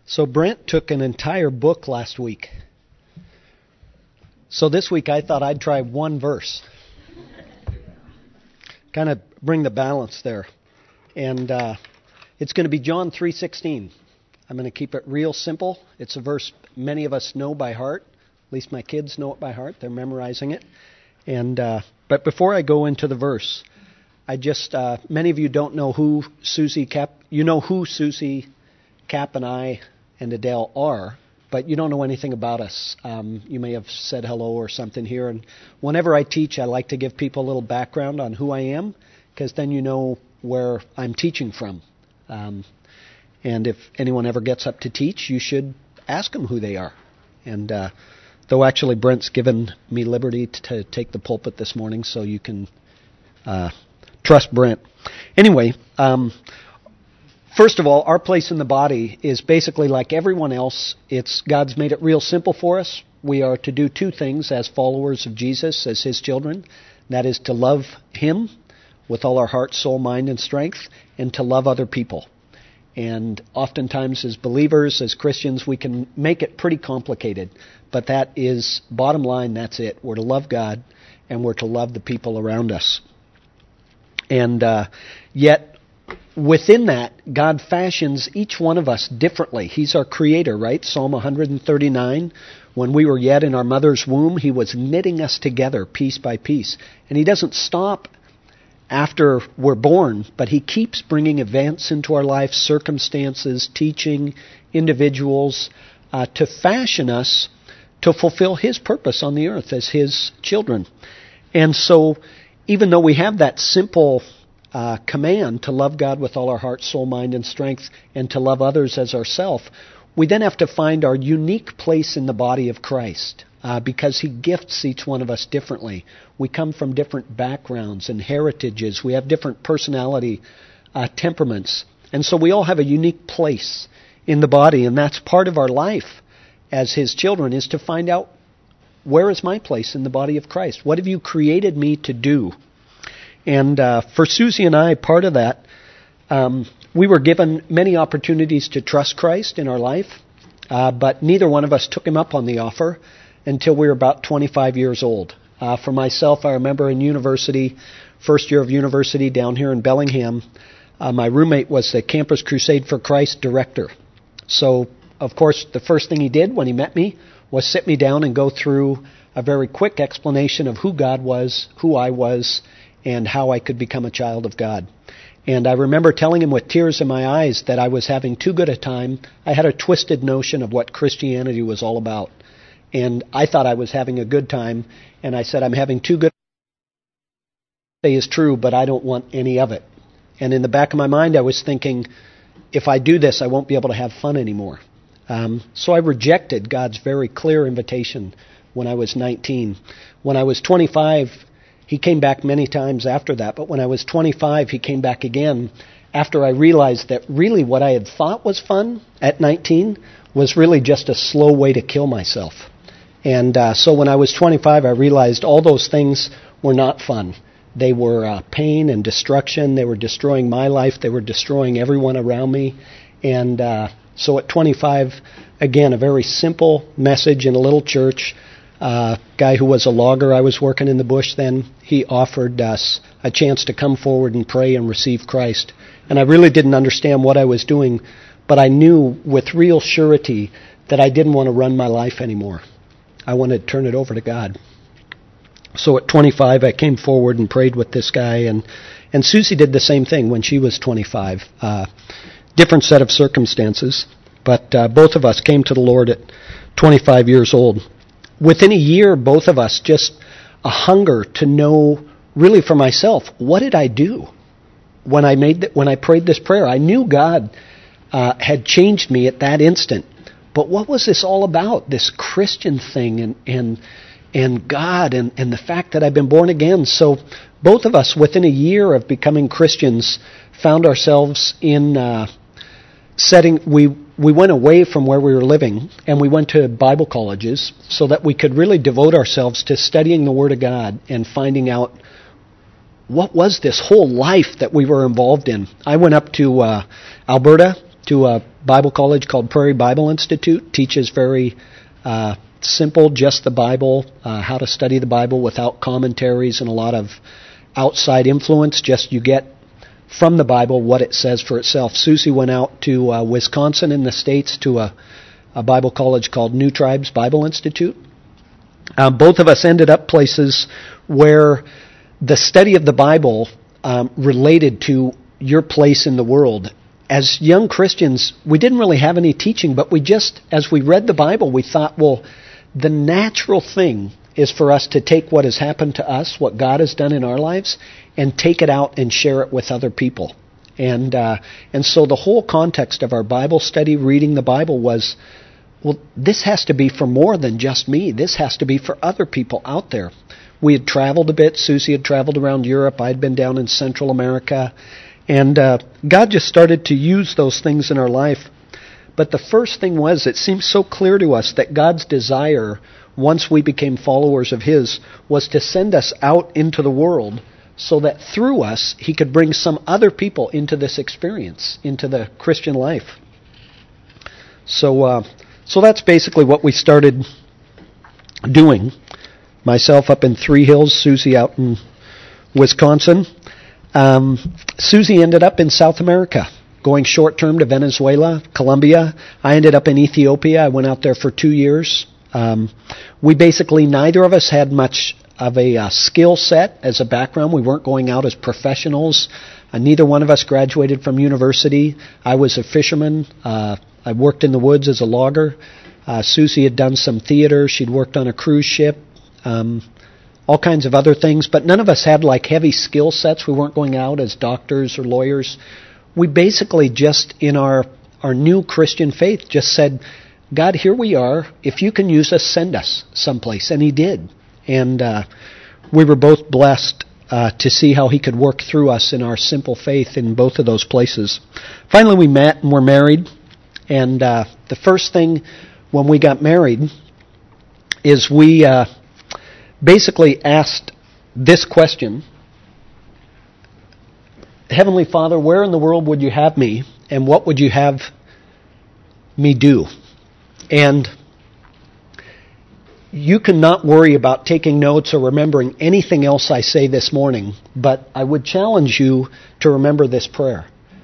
So Brent took an entire book last week. So this week I thought I'd try one verse. Kind of bring the balance there. And it's going to be John 3:16. I'm going to keep it real simple. It's a verse many of us know by heart. At least my kids know it by heart. They're memorizing it. And but before I go into the verse, I just many of you don't know who Susie Cap. You know who Susie Cap and I and Adele are, but you don't know anything about us. You may have said hello or something here. And whenever I teach, I like to give people a little background on who I am, because then you know where I'm teaching from. And if anyone ever gets up to teach, you should ask them who they are. And though actually Brent's given me liberty to take the pulpit this morning, so you can trust Brent. Anyway, first of all, our place in the body is basically like everyone else. God's made it real simple for us. We are to do two things as followers of Jesus, as His children. That is to love Him with all our heart, soul, mind, and strength, and to love other people. And oftentimes as believers, as Christians, we can make it pretty complicated. But that is, bottom line, that's it. We're to love God, and we're to love the people around us. And yet, within that, God fashions each one of us differently. He's our creator, right? Psalm 139, when we were yet in our mother's womb, He was knitting us together piece by piece. And He doesn't stop after we're born, but He keeps bringing events into our life, circumstances, teaching, individuals, to fashion us to fulfill His purpose on the earth as His children. And so, even though we have that simple command to love God with all our heart, soul, mind, and strength, and to love others as ourself, we then have to find our unique place in the body of Christ, because He gifts each one of us differently. We come from different backgrounds and heritages. We have different personality temperaments. And so we all have a unique place in the body, and that's part of our life as His children, is to find out, where is my place in the body of Christ? What have You created me to do? And for Susie and I, part of that, we were given many opportunities to trust Christ in our life, but neither one of us took Him up on the offer until we were about 25 years old. For myself, I remember in university, first year of university down here in Bellingham, my roommate was the Campus Crusade for Christ director. So, of course, the first thing he did when he met me was sit me down and go through a very quick explanation of who God was, who I was, and how I could become a child of God. And I remember telling him with tears in my eyes that I was having too good a time. I had a twisted notion of what Christianity was all about. And I thought I was having a good time, and I said, I'm having too good a time. Is true, but I don't want any of it. And in the back of my mind, I was thinking, if I do this, I won't be able to have fun anymore. So I rejected God's very clear invitation when I was 19. When I was 25, He came back many times after that. But when I was 25, He came back again after I realized that really what I had thought was fun at 19 was really just a slow way to kill myself. And so when I was 25, I realized all those things were not fun. They were pain and destruction. They were destroying my life. They were destroying everyone around me. And so at 25, again, a very simple message in a little church. Guy who was a logger, I was working in the bush then, he offered us a chance to come forward and pray and receive Christ. And I really didn't understand what I was doing, but I knew with real surety that I didn't want to run my life anymore. I wanted to turn it over to God. So at 25, I came forward and prayed with this guy, and Susie did the same thing when she was 25. Different set of circumstances, but both of us came to the Lord at 25 years old. Within a year, both of us, just a hunger to know, really for myself, what did I do when I prayed this prayer? I knew God had changed me at that instant, but what was this all about? This Christian thing and God and the fact that I've been born again. So both of us, within a year of becoming Christians, found ourselves in setting. We went away from where we were living, and we went to Bible colleges so that we could really devote ourselves to studying the Word of God and finding out what was this whole life that we were involved in. I went up to Alberta to a Bible college called Prairie Bible Institute. Teaches very simple, just the Bible, how to study the Bible without commentaries and a lot of outside influence. Just you get from the Bible what it says for itself. Susie went out to Wisconsin in the States to a Bible college called New Tribes Bible Institute. Both of us ended up places where the study of the Bible related to your place in the world. As young Christians, we didn't really have any teaching, but we just, as we read the Bible, we thought, well, the natural thing is for us to take what has happened to us, what God has done in our lives, and take it out and share it with other people. And so the whole context of our Bible study, reading the Bible, was, well, this has to be for more than just me. This has to be for other people out there. We had traveled a bit. Susie had traveled around Europe. I'd been down in Central America. And God just started to use those things in our life. But the first thing was, it seemed so clear to us that God's desire, once we became followers of His, was to send us out into the world so that through us, He could bring some other people into this experience, into the Christian life. So that's basically what we started doing. Myself up in Three Hills, Susie out in Wisconsin. Susie ended up in South America, going short-term to Venezuela, Colombia. I ended up in Ethiopia. I went out there for 2 years. We basically, neither of us had much of a skill set as a background. We weren't going out as professionals. Neither one of us graduated from university. I was a fisherman. I worked in the woods as a logger. Susie had done some theater. She'd worked on a cruise ship. All kinds of other things, but none of us had like heavy skill sets. We weren't going out as doctors or lawyers. We basically just, in our new Christian faith, just said, God, here we are. If you can use us, send us someplace. And He did. And we were both blessed to see how He could work through us in our simple faith in both of those places. Finally, we met and were married. And the first thing when we got married is we basically asked this question: Heavenly Father, where in the world would you have me, and what would you have me do? And you cannot worry about taking notes or remembering anything else I say this morning, but I would challenge you to remember this prayer.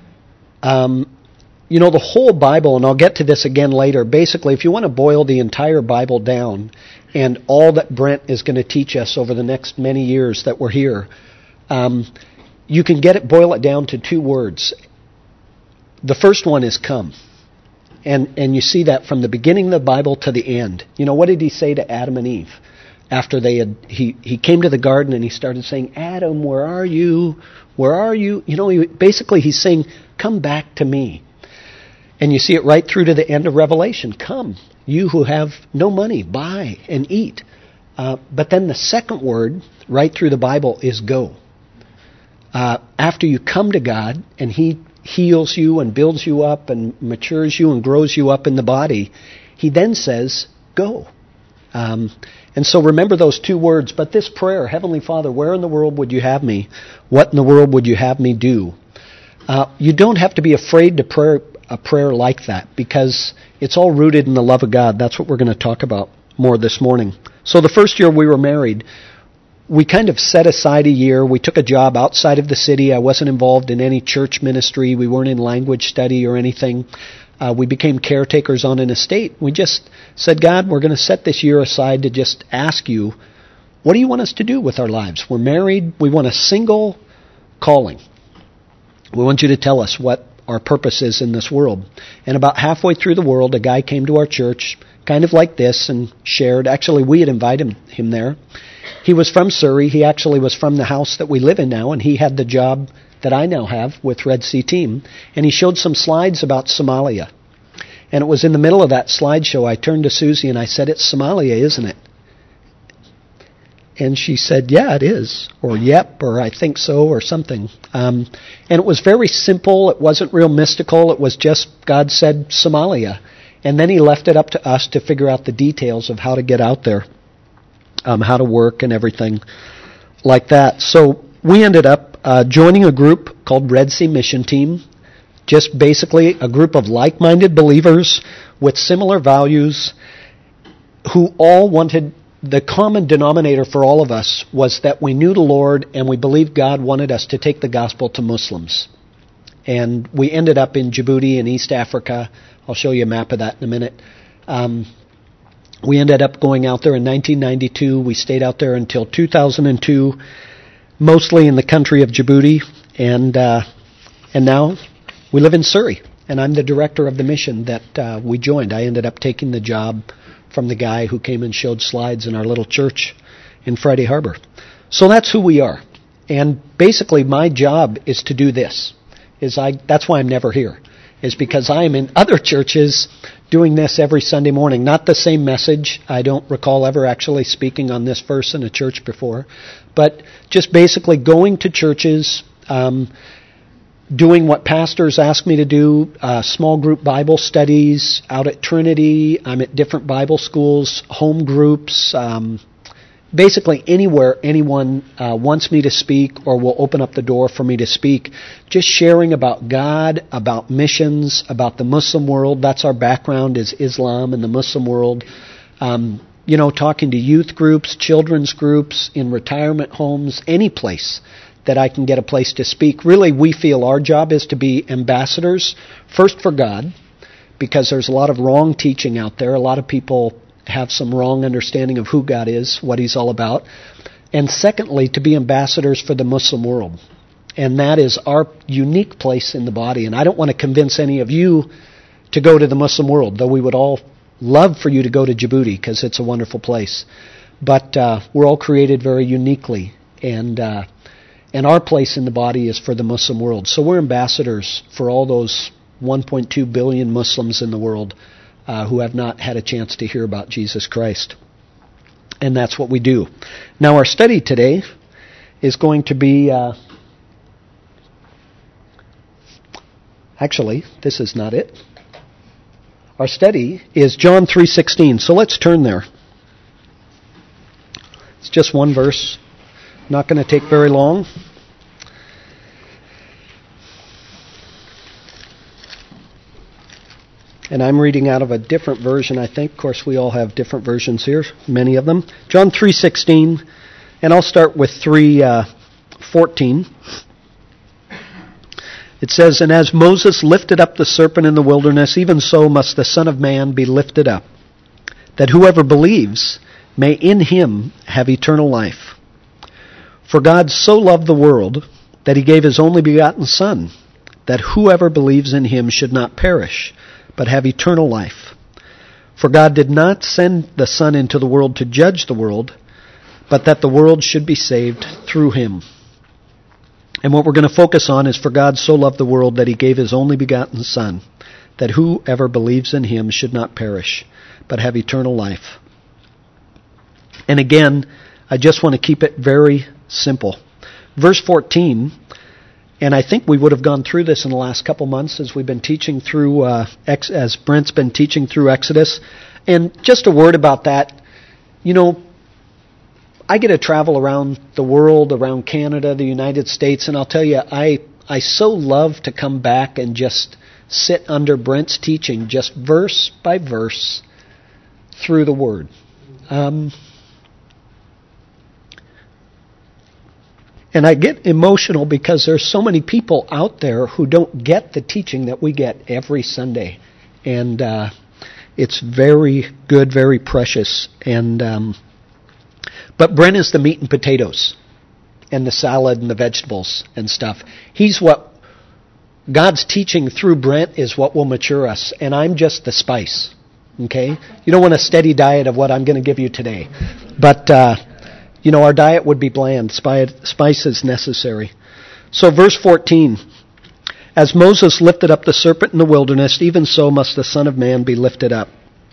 You know, the whole Bible, and I'll get to this again later, basically, if you want to boil the entire Bible down, and all that Brent is going to teach us over the next many years that we're here, you can boil it down to 2 words. The first one is come. And you see that from the beginning of the Bible to the end. You know, what did He say to Adam and Eve? After he came to the garden and He started saying, Adam, where are you? Where are you? You know, he's saying, come back to me. And you see it right through to the end of Revelation. Come, you who have no money, buy and eat. But then the second word right through the Bible is go. After you come to God and He heals you and builds you up and matures you and grows you up in the body, He then says, go. And so remember those 2 words. But this prayer, Heavenly Father, where in the world would you have me? What in the world would you have me do? You don't have to be afraid to pray a prayer like that, because it's all rooted in the love of God. That's what we're going to talk about more this morning. So the first year we were married, we kind of set aside a year. We took a job outside of the city. I wasn't involved in any church ministry. We weren't in language study or anything. We became caretakers on an estate. We just said, God, we're going to set this year aside to just ask you, what do you want us to do with our lives? We're married. We want a single calling. We want you to tell us what our purpose is in this world. And about halfway through the world, a guy came to our church, kind of like this, and shared. Actually, we had invited him there. He was from Surrey. He actually was from the house that we live in now, and he had the job that I now have with Red Sea Team. And he showed some slides about Somalia. And it was in the middle of that slideshow, I turned to Susie and I said, it's Somalia, isn't it? And she said, yeah, it is, or yep, or I think so, or something. And it was very simple. It wasn't real mystical. It was just God said Somalia. And then He left it up to us to figure out the details of how to get out there, how to work and everything like that. So we ended up joining a group called Red Sea Mission Team. Just basically a group of like-minded believers with similar values who all wanted, the common denominator for all of us was that we knew the Lord and we believed God wanted us to take the gospel to Muslims. And we ended up in Djibouti in East Africa. I'll show you a map of that in a minute. We ended up going out there in 1992. We stayed out there until 2002, mostly in the country of Djibouti. And now we live in Surrey. And I'm the director of the mission that we joined. I ended up taking the job from the guy who came and showed slides in our little church in Friday Harbor. So that's who we are. And basically my job is to do this. That's why I'm never here, is because I am in other churches doing this every Sunday morning. Not the same message. I don't recall ever actually speaking on this verse in a church before. But just basically going to churches, doing what pastors ask me to do, small group Bible studies out at Trinity. I'm at different Bible schools, home groups, basically anywhere anyone wants me to speak or will open up the door for me to speak. Just sharing about God, about missions, about the Muslim world. That's our background, is Islam and the Muslim world. Talking to youth groups, children's groups, in retirement homes, any place that I can get a place to speak. Really, we feel our job is to be ambassadors, first for God, because there's a lot of wrong teaching out there. A lot of people have some wrong understanding of who God is, what He's all about. And secondly, to be ambassadors for the Muslim world. And that is our unique place in the body. And I don't want to convince any of you to go to the Muslim world, though we would all love for you to go to Djibouti, because it's a wonderful place. But we're all created very uniquely. And our place in the body is for the Muslim world. So we're ambassadors for all those 1.2 billion Muslims in the world who have not had a chance to hear about Jesus Christ. And that's what we do. Now our study today is going to be... actually, this is not it. Our study is John 3:16. So let's turn there. It's just one verse. Not going to take very long. And I'm reading out of a different version, I think. Of course, we all have different versions here, many of them. John 3:16, and I'll start with 3:14. It says, "And as Moses lifted up the serpent in the wilderness, even so must the Son of Man be lifted up, that whoever believes may in him have eternal life. For God so loved the world that He gave His only begotten Son, that whoever believes in Him should not perish, but have eternal life. For God did not send the Son into the world to judge the world, but that the world should be saved through Him." And what we're going to focus on is, for God so loved the world that He gave His only begotten Son, that whoever believes in Him should not perish, but have eternal life. And again, I just want to keep it very simple. Verse 14, and I think we would have gone through this in the last couple months as we've been teaching through, as Brent's been teaching through Exodus. And just a word about that. I get to travel around the world, around Canada, the United States, and I'll tell you, I so love to come back and just sit under Brent's teaching, just verse by verse through the Word. And I get emotional because there's so many people out there who don't get the teaching that we get every Sunday. And it's very good, very precious. But Brent is the meat and potatoes and the salad and the vegetables and stuff. He's what God's teaching through Brent is what will mature us. And I'm just the spice. Okay? You don't want a steady diet of what I'm going to give you today. But... our diet would be bland. Spice is necessary. So verse 14, "As Moses lifted up the serpent in the wilderness, even so must the Son of Man be lifted up."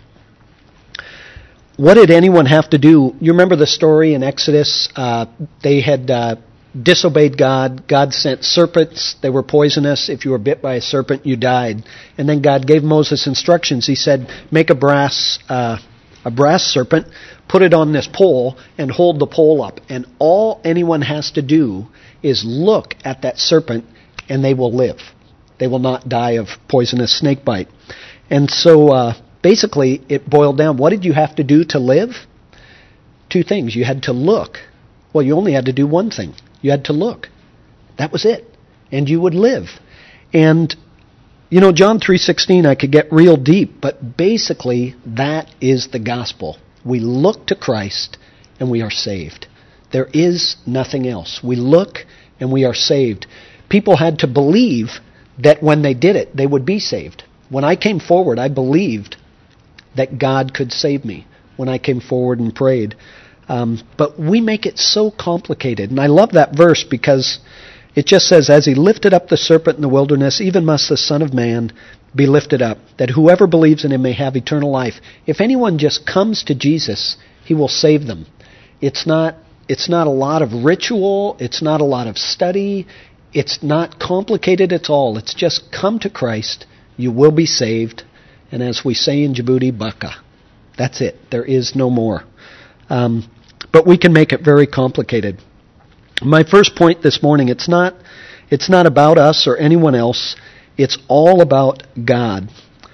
What did anyone have to do? You remember the story in Exodus? They had disobeyed God. God sent serpents. They were poisonous. If you were bit by a serpent, you died. And then God gave Moses instructions. He said, make a brass serpent, put it on this pole, and hold the pole up. And all anyone has to do is look at that serpent, and they will live. They will not die of poisonous snake bite. And so basically it boiled down, what did you have to do to live? Two things. You had to look. Well, you only had to do one thing. You had to look. That was it. And you would live. And, John 3:16, I could get real deep, but basically that is the gospel. We look to Christ and we are saved. There is nothing else. We look and we are saved. People had to believe that when they did it, they would be saved. When I came forward, I believed that God could save me when I came forward and prayed. But we make it so complicated. And I love that verse because it just says, as he lifted up the serpent in the wilderness, even must the Son of Man be lifted up, that whoever believes in him may have eternal life. If anyone just comes to Jesus, he will save them. It's not a lot of ritual. It's not a lot of study. It's not complicated at all. It's just come to Christ. You will be saved. And as we say in Djibouti, baka. That's it. There is no more. But we can make it very complicated. My first point this morning, it's not about us or anyone else. It's all about God.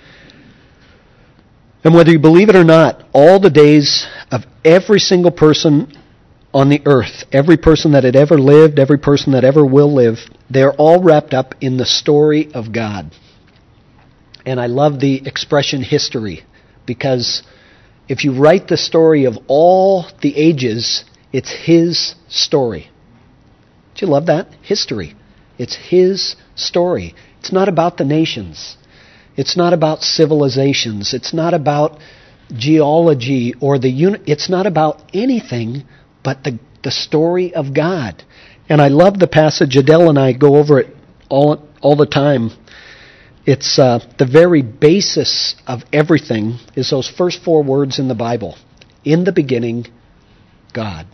And whether you believe it or not, all the days of every single person on the earth, every person that had ever lived, every person that ever will live, they're all wrapped up in the story of God. And I love the expression history, because if you write the story of all the ages, it's His story. Do you love that? History. It's His story. It's not about the nations. It's not about civilizations. It's not about geology or it's not about anything but the story of God. And I love the passage. Adele and I go over it all the time. It's the very basis of everything is those first 4 words in the Bible. In the beginning, God.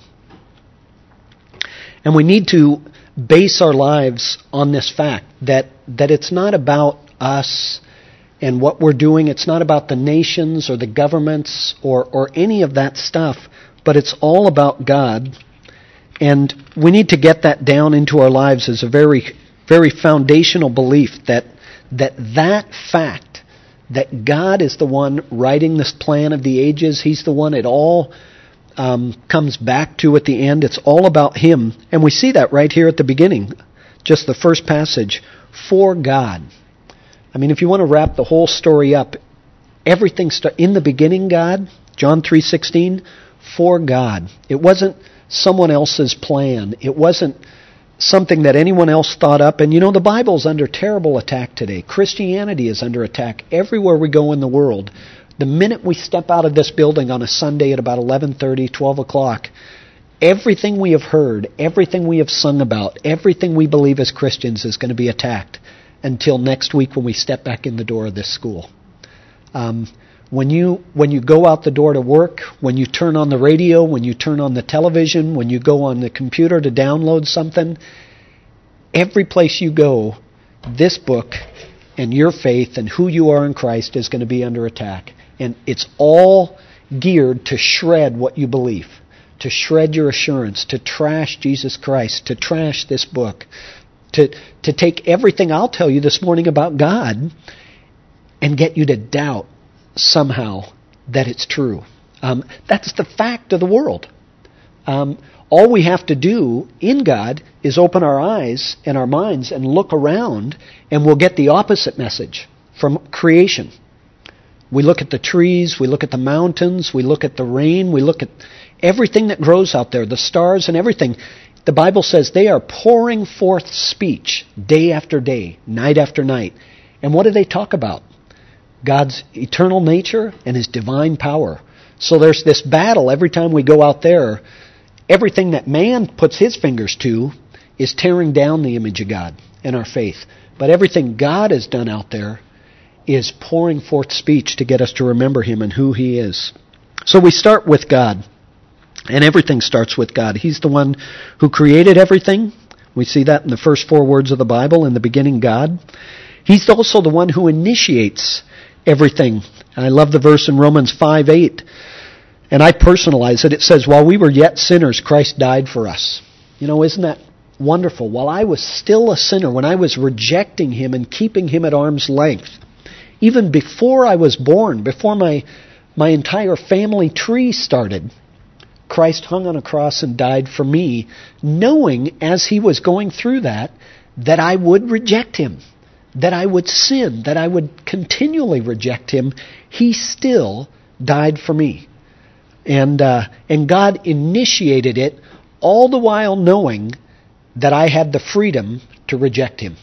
And we need to base our lives on this fact that it's not about us and what we're doing. It's not about the nations or the governments or any of that stuff, but it's all about God. And we need to get that down into our lives as a very, very foundational belief that fact, that God is the one writing this plan of the ages. He's the one it all comes back to at the end. It's all about Him. And we see that right here at the beginning. Just the first passage. For God. I mean, if you want to wrap the whole story up, everything in the beginning, God, John 3:16, for God. It wasn't someone else's plan. It wasn't something that anyone else thought up. And the Bible's under terrible attack today. Christianity is under attack everywhere we go in the world. The minute we step out of this building on a Sunday at about 11:30, 12 o'clock, everything we have heard, everything we have sung about, everything we believe as Christians is going to be attacked until next week when we step back in the door of this school. When you go out the door to work, when you turn on the radio, when you turn on the television, when you go on the computer to download something, every place you go, this book and your faith and who you are in Christ is going to be under attack. And it's all geared to shred what you believe, to shred your assurance, to trash Jesus Christ, to trash this book, to take everything I'll tell you this morning about God and get you to doubt somehow that it's true. That's the fact of the world. All we have to do in God is open our eyes and our minds and look around, and we'll get the opposite message from creation. We look at the trees, we look at the mountains, we look at the rain, we look at everything that grows out there, the stars and everything. The Bible says they are pouring forth speech day after day, night after night. And what do they talk about? God's eternal nature and His divine power. So there's this battle every time we go out there. Everything that man puts his fingers to is tearing down the image of God in our faith. But everything God has done out there is pouring forth speech to get us to remember Him and who He is. So we start with God. And everything starts with God. He's the one who created everything. We see that in the first 4 words of the Bible. In the beginning, God. He's also the one who initiates everything. And I love the verse in Romans 5:8. And I personalize it. It says, while we were yet sinners, Christ died for us. Isn't that wonderful. While I was still a sinner, when I was rejecting him and keeping him at arm's length, even before I was born, before my entire family tree started, Christ hung on a cross and died for me, knowing as he was going through that I would reject him, that I would sin, that I would continually reject him. He still died for me. And God initiated it, all the while knowing that I had the freedom to reject him.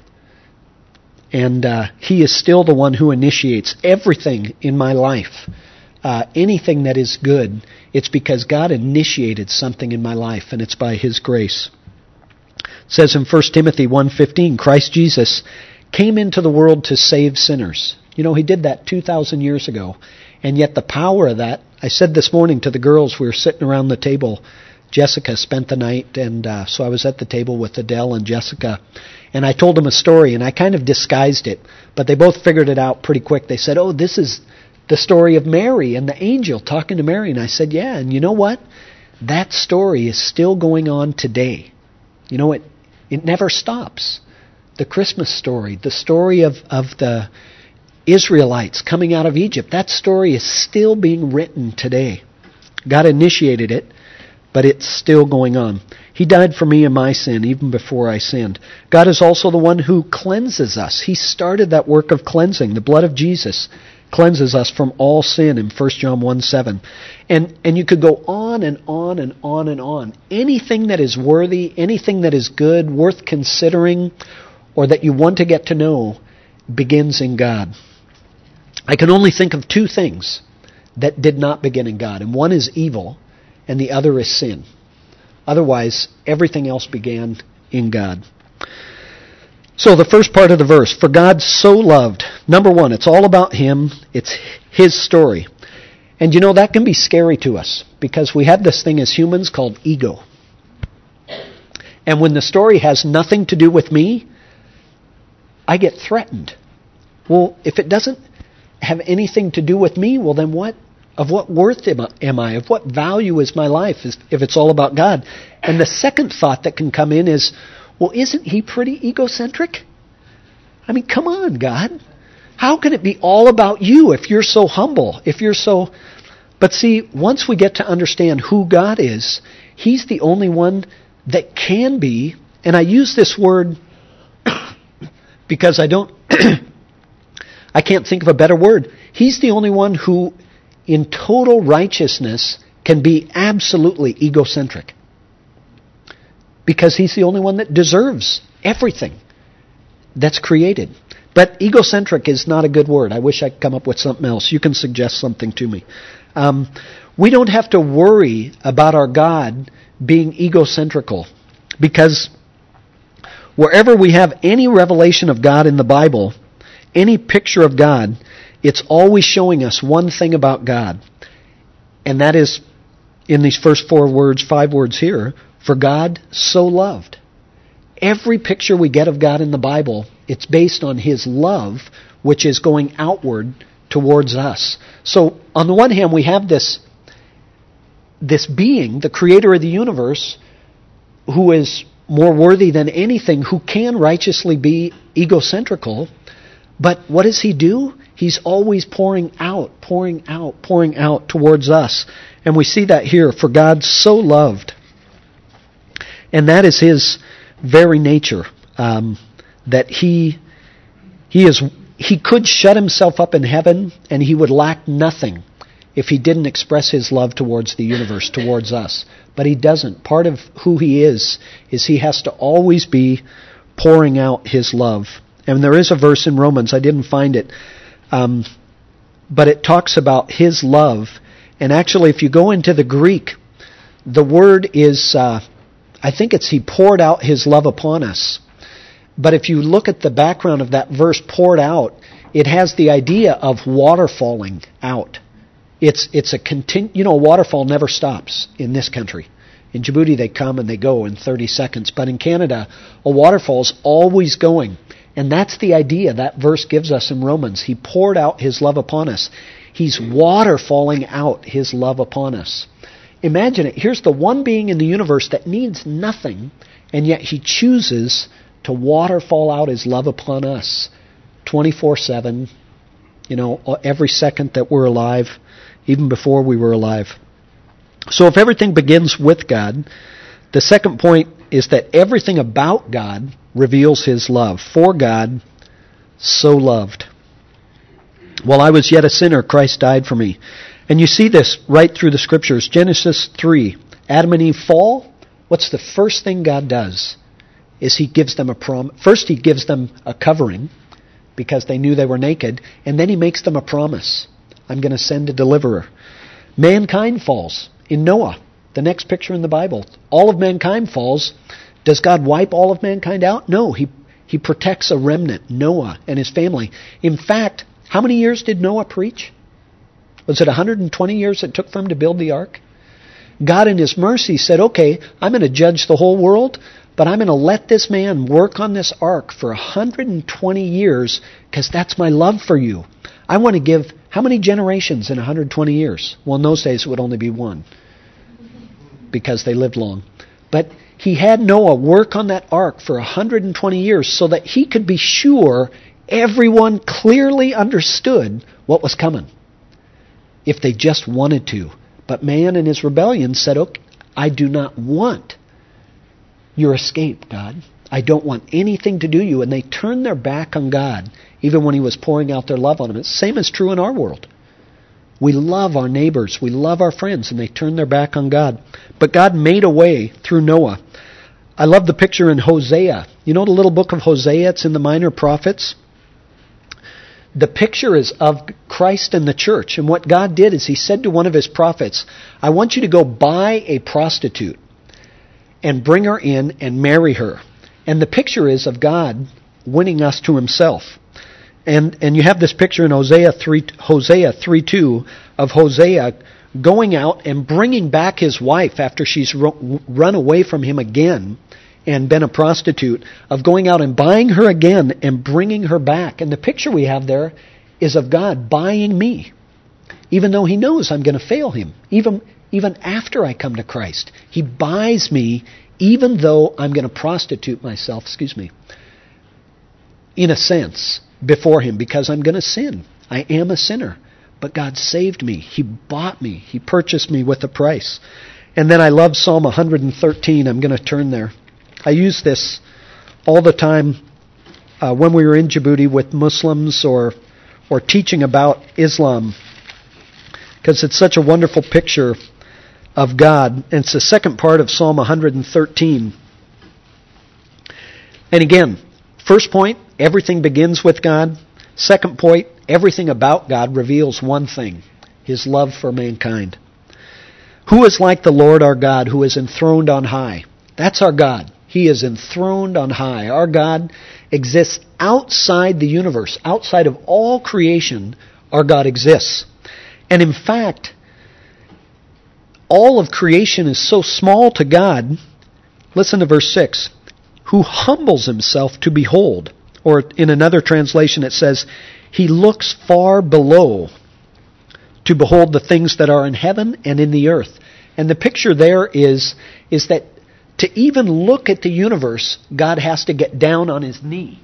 And he is still the one who initiates everything in my life. Anything that is good, it's because God initiated something in my life, and it's by his grace. It says in 1 Timothy 1:15, Christ Jesus came into the world to save sinners. You know, he did that 2,000 years ago. And yet the power of that, I said this morning to the girls, we were sitting around the table. Jessica spent the night, and so I was at the table with Adele and Jessica. And I told them a story, and I kind of disguised it. But they both figured it out pretty quick. They said, oh, this is the story of Mary and the angel talking to Mary. And I said, yeah, and you know what? That story is still going on today. You know, it never stops. The Christmas story, the story of the Israelites coming out of Egypt, that story is still being written today. God initiated it, but it's still going on. He died for me in my sin, even before I sinned. God is also the one who cleanses us. He started that work of cleansing. The blood of Jesus cleanses us from all sin in 1 John 1:7. And you could go on and on and on and on. Anything that is worthy, anything that is good, worth considering, or that you want to get to know, begins in God. I can only think of two things that did not begin in God. And one is evil, and the other is sin. Otherwise, everything else began in God. So the first part of the verse, for God so loved. Number one, it's all about him. It's his story. And you know, that can be scary to us because we have this thing as humans called ego. And when the story has nothing to do with me, I get threatened. Well, if it doesn't have anything to do with me, well then what? Of what worth am I? Of what value is my life if it's all about God? And the second thought that can come in is, well, isn't he pretty egocentric? I mean, come on, God. How can it be all about you if you're so humble, if you're so... But see, once we get to understand who God is, he's the only one that can be, and I use this word because I can't think of a better word. He's the only one who, in total righteousness, can be absolutely egocentric. Because he's the only one that deserves everything that's created. But egocentric is not a good word. I wish I could come up with something else. You can suggest something to me. We don't have to worry about our God being egocentrical. Because wherever we have any revelation of God in the Bible, any picture of God, it's always showing us one thing about God. And that is, in these first 5 words here, for God so loved. Every picture we get of God in the Bible, it's based on his love, which is going outward towards us. So, on the one hand, we have this being, the creator of the universe, who is more worthy than anything, who can righteously be egocentrical. But what does he do? He's always pouring out towards us. And we see that here, for God so loved. And that is his very nature, that he could shut himself up in heaven and he would lack nothing if he didn't express his love towards the universe, towards us. But he doesn't. Part of who he is he has to always be pouring out his love. And there is a verse in Romans, I didn't find it, but it talks about his love. And actually, if you go into the Greek, the word is, I think it's he poured out his love upon us. But if you look at the background of that verse, poured out, it has the idea of water falling out. It's a a waterfall never stops in this country. In Djibouti, they come and they go in 30 seconds. But in Canada, a waterfall's always going. And that's the idea that verse gives us in Romans. He poured out his love upon us. He's water falling out his love upon us. Imagine it. Here's the one being in the universe that needs nothing, And yet he chooses to waterfall out his love upon us 24/7, every second that we're alive, even before we were alive. So if everything begins with God, the second point is that everything about God reveals his love. For God so loved. While I was yet a sinner, Christ died for me. And you see this right through the Scriptures. Genesis 3, Adam and Eve fall. What's the first thing God does? Is he gives them a promise. First he gives them a covering because they knew they were naked. And then he makes them a promise. I'm going to send a deliverer. Mankind falls in Noah. The next picture in the Bible. All of mankind falls. Does God wipe all of mankind out? No, he protects a remnant, Noah and his family. In fact, how many years did Noah preach? Was it 120 years it took for him to build the ark? God in his mercy said, okay, I'm going to judge the whole world, but I'm going to let this man work on this ark for 120 years because that's my love for you. I want to give, how many generations in 120 years? Well, in those days it would only be one because they lived long. But he had Noah work on that ark for 120 years so that he could be sure everyone clearly understood what was coming if they just wanted to. But man in his rebellion said, okay, I do not want your escape, God. I don't want anything to do you. And they turned their back on God even when he was pouring out their love on them. It's the same is true in our world. We love our neighbors. We love our friends. And they turn their back on God. But God made a way through Noah. I love the picture in Hosea. You know the little book of Hosea? It's in the Minor Prophets. The picture is of Christ and the church. And what God did is he said to one of his prophets, I want you to go buy a prostitute and bring her in and marry her. And the picture is of God winning us to himself. And you have this picture in Hosea 3:2 of Hosea going out and bringing back his wife after she's run away from him again and been a prostitute, of going out and buying her again and bringing her back. And the picture we have there is of God buying me, even though he knows I'm going to fail him. Even after I come to Christ, he buys me even though I'm going to prostitute myself, in a sense, before him because I'm going to sin. I am a sinner. But God saved me. He bought me. He purchased me with a price. And then I love Psalm 113. I'm going to turn there. I use this all the time when we were in Djibouti with Muslims or teaching about Islam, because it's such a wonderful picture of God. And it's the second part of Psalm 113. And again, first point, everything begins with God. Second point, everything about God reveals one thing, his love for mankind. Who is like the Lord our God, who is enthroned on high? That's our God. He is enthroned on high. Our God exists outside the universe. Outside of all creation, our God exists. And in fact, all of creation is so small to God. Listen to verse 6. Who humbles himself to behold. Or in another translation it says, he looks far below to behold the things that are in heaven and in the earth. And the picture there is that to even look at the universe, God has to get down on his knee.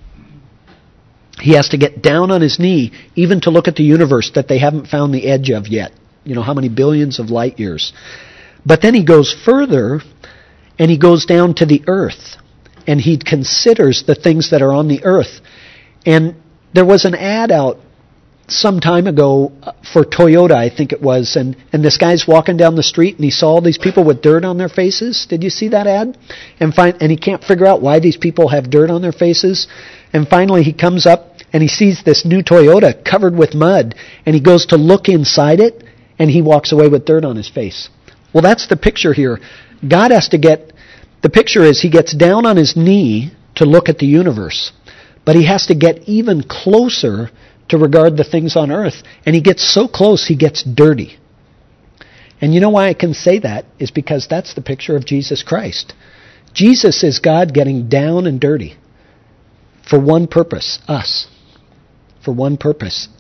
He has to get down on his knee even to look at the universe that they haven't found the edge of yet. You know, how many billions of light years. But then he goes further and he goes down to the earth. And he considers the things that are on the earth. And there was an ad out some time ago for Toyota, I think it was, and this guy's walking down the street and he saw all these people with dirt on their faces. Did you see that ad? And he can't figure out why these people have dirt on their faces. And finally he comes up and he sees this new Toyota covered with mud, and he goes to look inside it and he walks away with dirt on his face. Well, that's the picture here. God has to get, the picture is he gets down on his knee to look at the universe, but he has to get even closer to regard the things on earth. And he gets so close, he gets dirty. And you know why I can say that? Is because that's the picture of Jesus Christ. Jesus is God getting down and dirty for one purpose, us. For one purpose.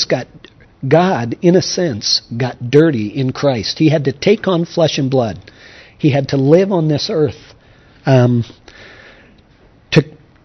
God, in a sense, got dirty in Christ. He had to take on flesh and blood. He had to live on this earth.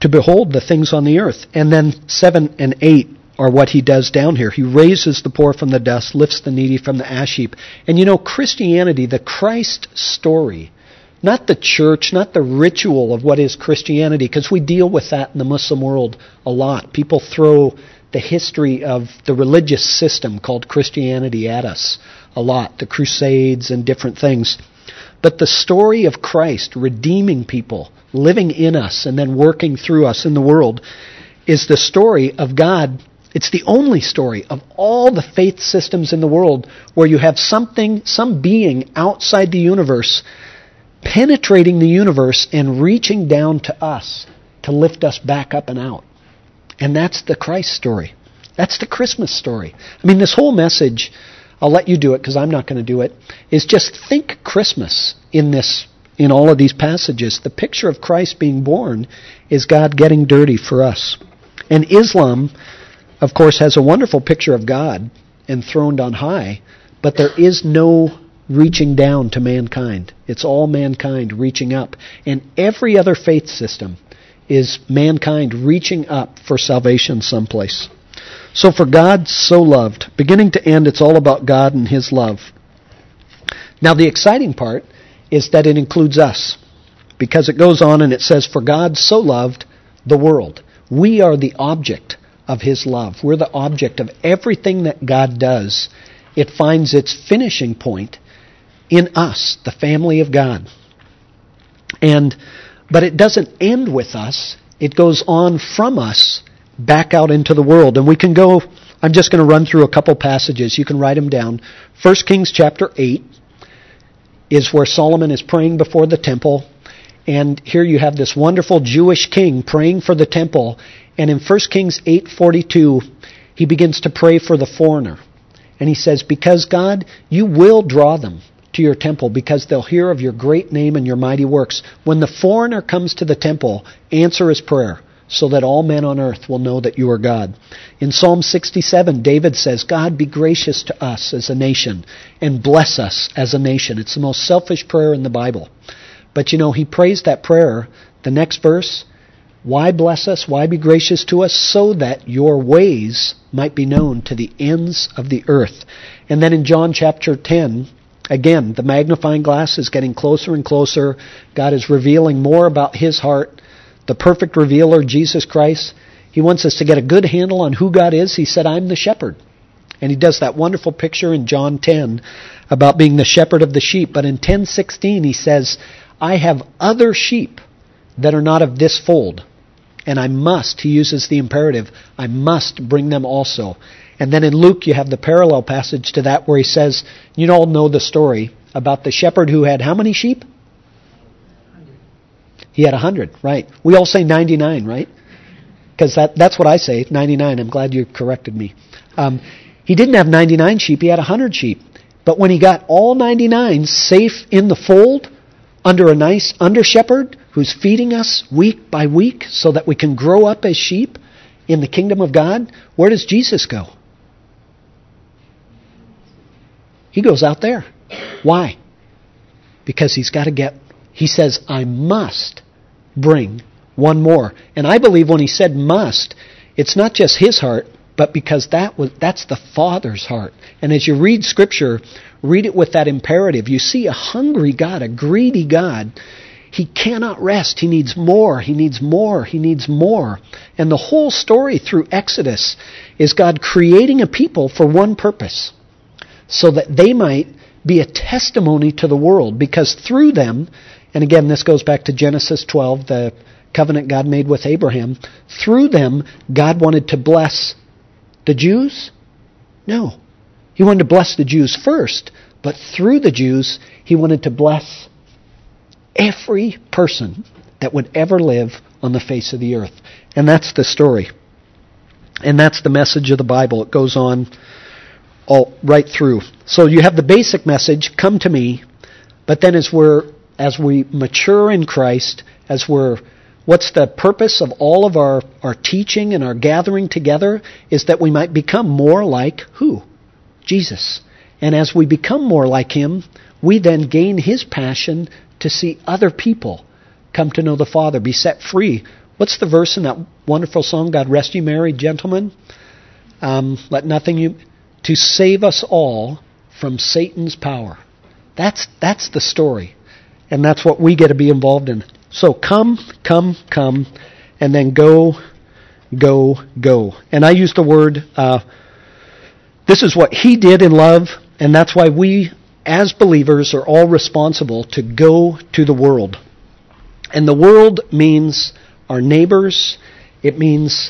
to behold the things on the earth. And then 7 and 8 are what he does down here. He raises the poor from the dust, lifts the needy from the ash heap. And Christianity, the Christ story, not the church, not the ritual of what is Christianity, because we deal with that in the Muslim world a lot. People throw the history of the religious system called Christianity at us a lot, the Crusades and different things. But the story of Christ redeeming people, living in us and then working through us in the world is the story of God. It's the only story of all the faith systems in the world where you have something, some being outside the universe penetrating the universe and reaching down to us to lift us back up and out. And that's the Christ story. That's the Christmas story. I mean, this whole message, I'll let you do it because I'm not going to do it, is just think Christmas in all of these passages. The picture of Christ being born is God getting dirty for us. And Islam, of course, has a wonderful picture of God enthroned on high, but there is no reaching down to mankind. It's all mankind reaching up. And every other faith system is mankind reaching up for salvation someplace. So for God so loved, beginning to end, it's all about God and His love. Now the exciting part is that it includes us, because it goes on and it says, for God so loved the world. We are the object of His love. We're the object of everything that God does. It finds its finishing point in us, the family of God. But it doesn't end with us. It goes on from us back out into the world. And we can go, I'm just going to run through a couple passages. You can write them down. 1 Kings chapter 8 is where Solomon is praying before the temple. And here you have this wonderful Jewish king praying for the temple. And in 1 Kings 8:42, he begins to pray for the foreigner. And he says, because God, you will draw them to your temple because they'll hear of your great name and your mighty works. When the foreigner comes to the temple, answer his prayer so that all men on earth will know that you are God. In Psalm 67, David says, God, be gracious to us as a nation and bless us as a nation. It's the most selfish prayer in the Bible. But he prays that prayer. The next verse, why bless us? Why be gracious to us? So that your ways might be known to the ends of the earth. And then in John chapter 10, again, the magnifying glass is getting closer and closer. God is revealing more about His heart. The perfect revealer, Jesus Christ. He wants us to get a good handle on who God is. He said, I'm the shepherd. And He does that wonderful picture in John 10 about being the shepherd of the sheep. But in 10:16 He says, I have other sheep that are not of this fold. And I must, He uses the imperative, I must bring them also. And then in Luke you have the parallel passage to that where He says, you all know the story about the shepherd who had how many sheep? He had 100, right. We all say 99, right? Because that's what I say, 99. I'm glad you corrected me. He didn't have 99 sheep, he had 100 sheep. But when he got all 99 safe in the fold, under a nice under-shepherd who's feeding us week by week so that we can grow up as sheep in the kingdom of God, where does Jesus go? He goes out there. Why? Because He says, I must bring one more. And I believe when He said must, it's not just His heart, but because that's the Father's heart. And as you read Scripture, read it with that imperative. You see a hungry God, a greedy God. He cannot rest. He needs more. He needs more. He needs more. And the whole story through Exodus is God creating a people for one purpose, so that they might be a testimony to the world. Because through them, and again, this goes back to Genesis 12, the covenant God made with Abraham. Through them, God wanted to bless the Jews? No. He wanted to bless the Jews first, but through the Jews, He wanted to bless every person that would ever live on the face of the earth. And that's the story. And that's the message of the Bible. It goes on all right through. So you have the basic message, come to me, but then as we mature in Christ, what's the purpose of all of our teaching and our gathering together is that we might become more like who? Jesus. And as we become more like Him, we then gain His passion to see other people come to know the Father, be set free What's the verse in that wonderful song, God Rest You Merry Gentlemen? Let nothing you... To save us all from Satan's power. That's the story. And that's what we get to be involved in. So come, and then go. And I use the word, this is what he did in love, and that's why we, as believers, are all responsible to go to the world. And the world means our neighbors, it means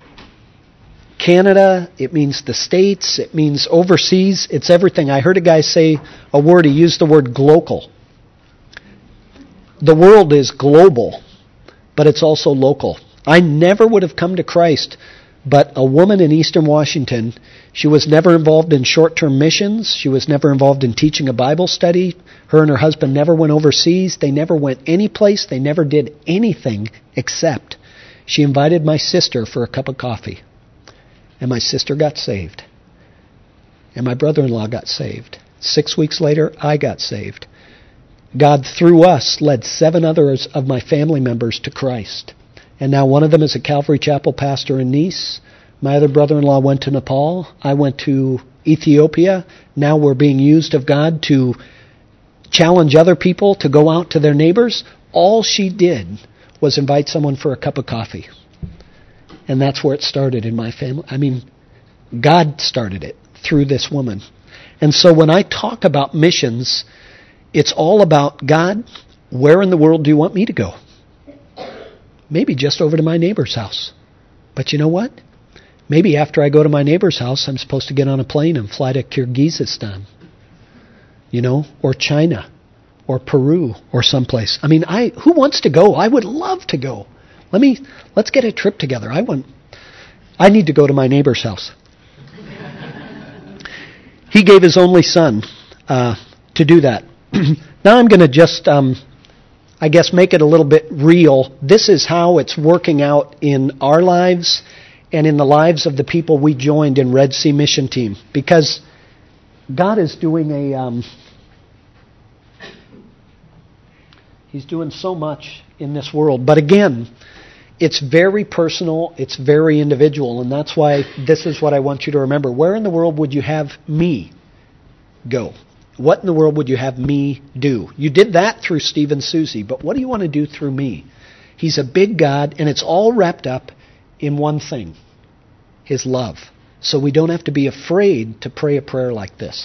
Canada, it means the States, it means overseas, it's everything. I heard a guy say a word, he used the word global. The world is global, but it's also local. I never would have come to Christ, but a woman in Eastern Washington, she was never involved in short-term missions, she was never involved in teaching a Bible study, her and her husband never went overseas, they never went any place, they never did anything except she invited my sister for a cup of coffee. And my sister got saved. And my brother-in-law got saved. 6 weeks later, I got saved. God, through us, led 7 others of my family members to Christ. And now one of them is a Calvary Chapel pastor in Nice. My other brother-in-law went to Nepal. I went to Ethiopia. Now we're being used of God to challenge other people to go out to their neighbors. All she did was invite someone for a cup of coffee. And that's where it started in my family. I mean, God started it through this woman. And so when I talk about missions, it's all about, God, where in the world do you want me to go? Maybe just over to my neighbor's house. But you know what? Maybe after I go to my neighbor's house, I'm supposed to get on a plane and fly to Kyrgyzstan. Or China, or Peru, or someplace. I mean, who wants to go? I would love to go. Let's get a trip together. I need to go to my neighbor's house. He gave his only son to do that. Now I'm going to just, make it a little bit real. This is how it's working out in our lives and in the lives of the people we joined in Red Sea Mission Team. Because God is doing He's doing so much in this world. But again, it's very personal, it's very individual, and that's why this is what I want you to remember. Where in the world would you have me go? What in the world would you have me do? You did that through Steve and Susie, but what do you want to do through me? He's a big God, and it's all wrapped up in one thing, His love. So we don't have to be afraid to pray a prayer like this.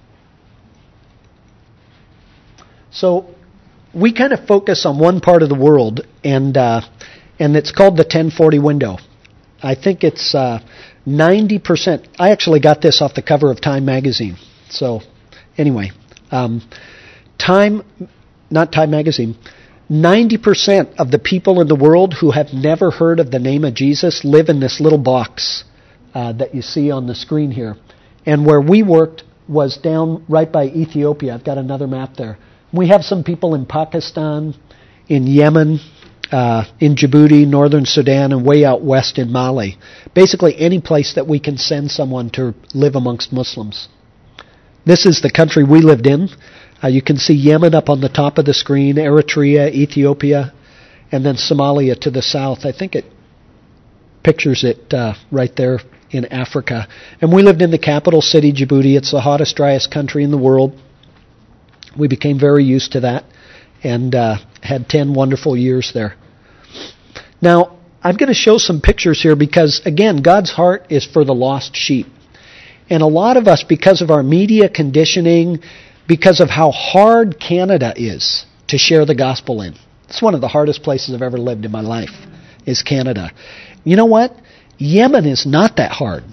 So we kind of focus on one part of the world, and it's called the 1040 window. I think it's 90%. I actually got this off the cover of Time magazine. So anyway, not Time magazine. 90% of the people in the world who have never heard of the name of Jesus live in this little box that you see on the screen here. And where we worked was down right by Ethiopia. I've got another map there. We have some people in Pakistan, in Yemen, in Djibouti, Northern Sudan, and way out west in Mali. Basically any place that we can send someone to live amongst Muslims. This is the country we lived in. You can see Yemen up on the top of the screen, Eritrea, Ethiopia, and then Somalia to the south. I think it pictures it right there in Africa. And we lived in the capital city, Djibouti. It's the hottest, driest country in the world. We became very used to that and had 10 wonderful years there. Now, I'm going to show some pictures here because, again, God's heart is for the lost sheep. And a lot of us, because of our media conditioning, because of how hard Canada is to share the gospel in. It's one of the hardest places I've ever lived in my life, is Canada. You know what? Yemen is not that hard.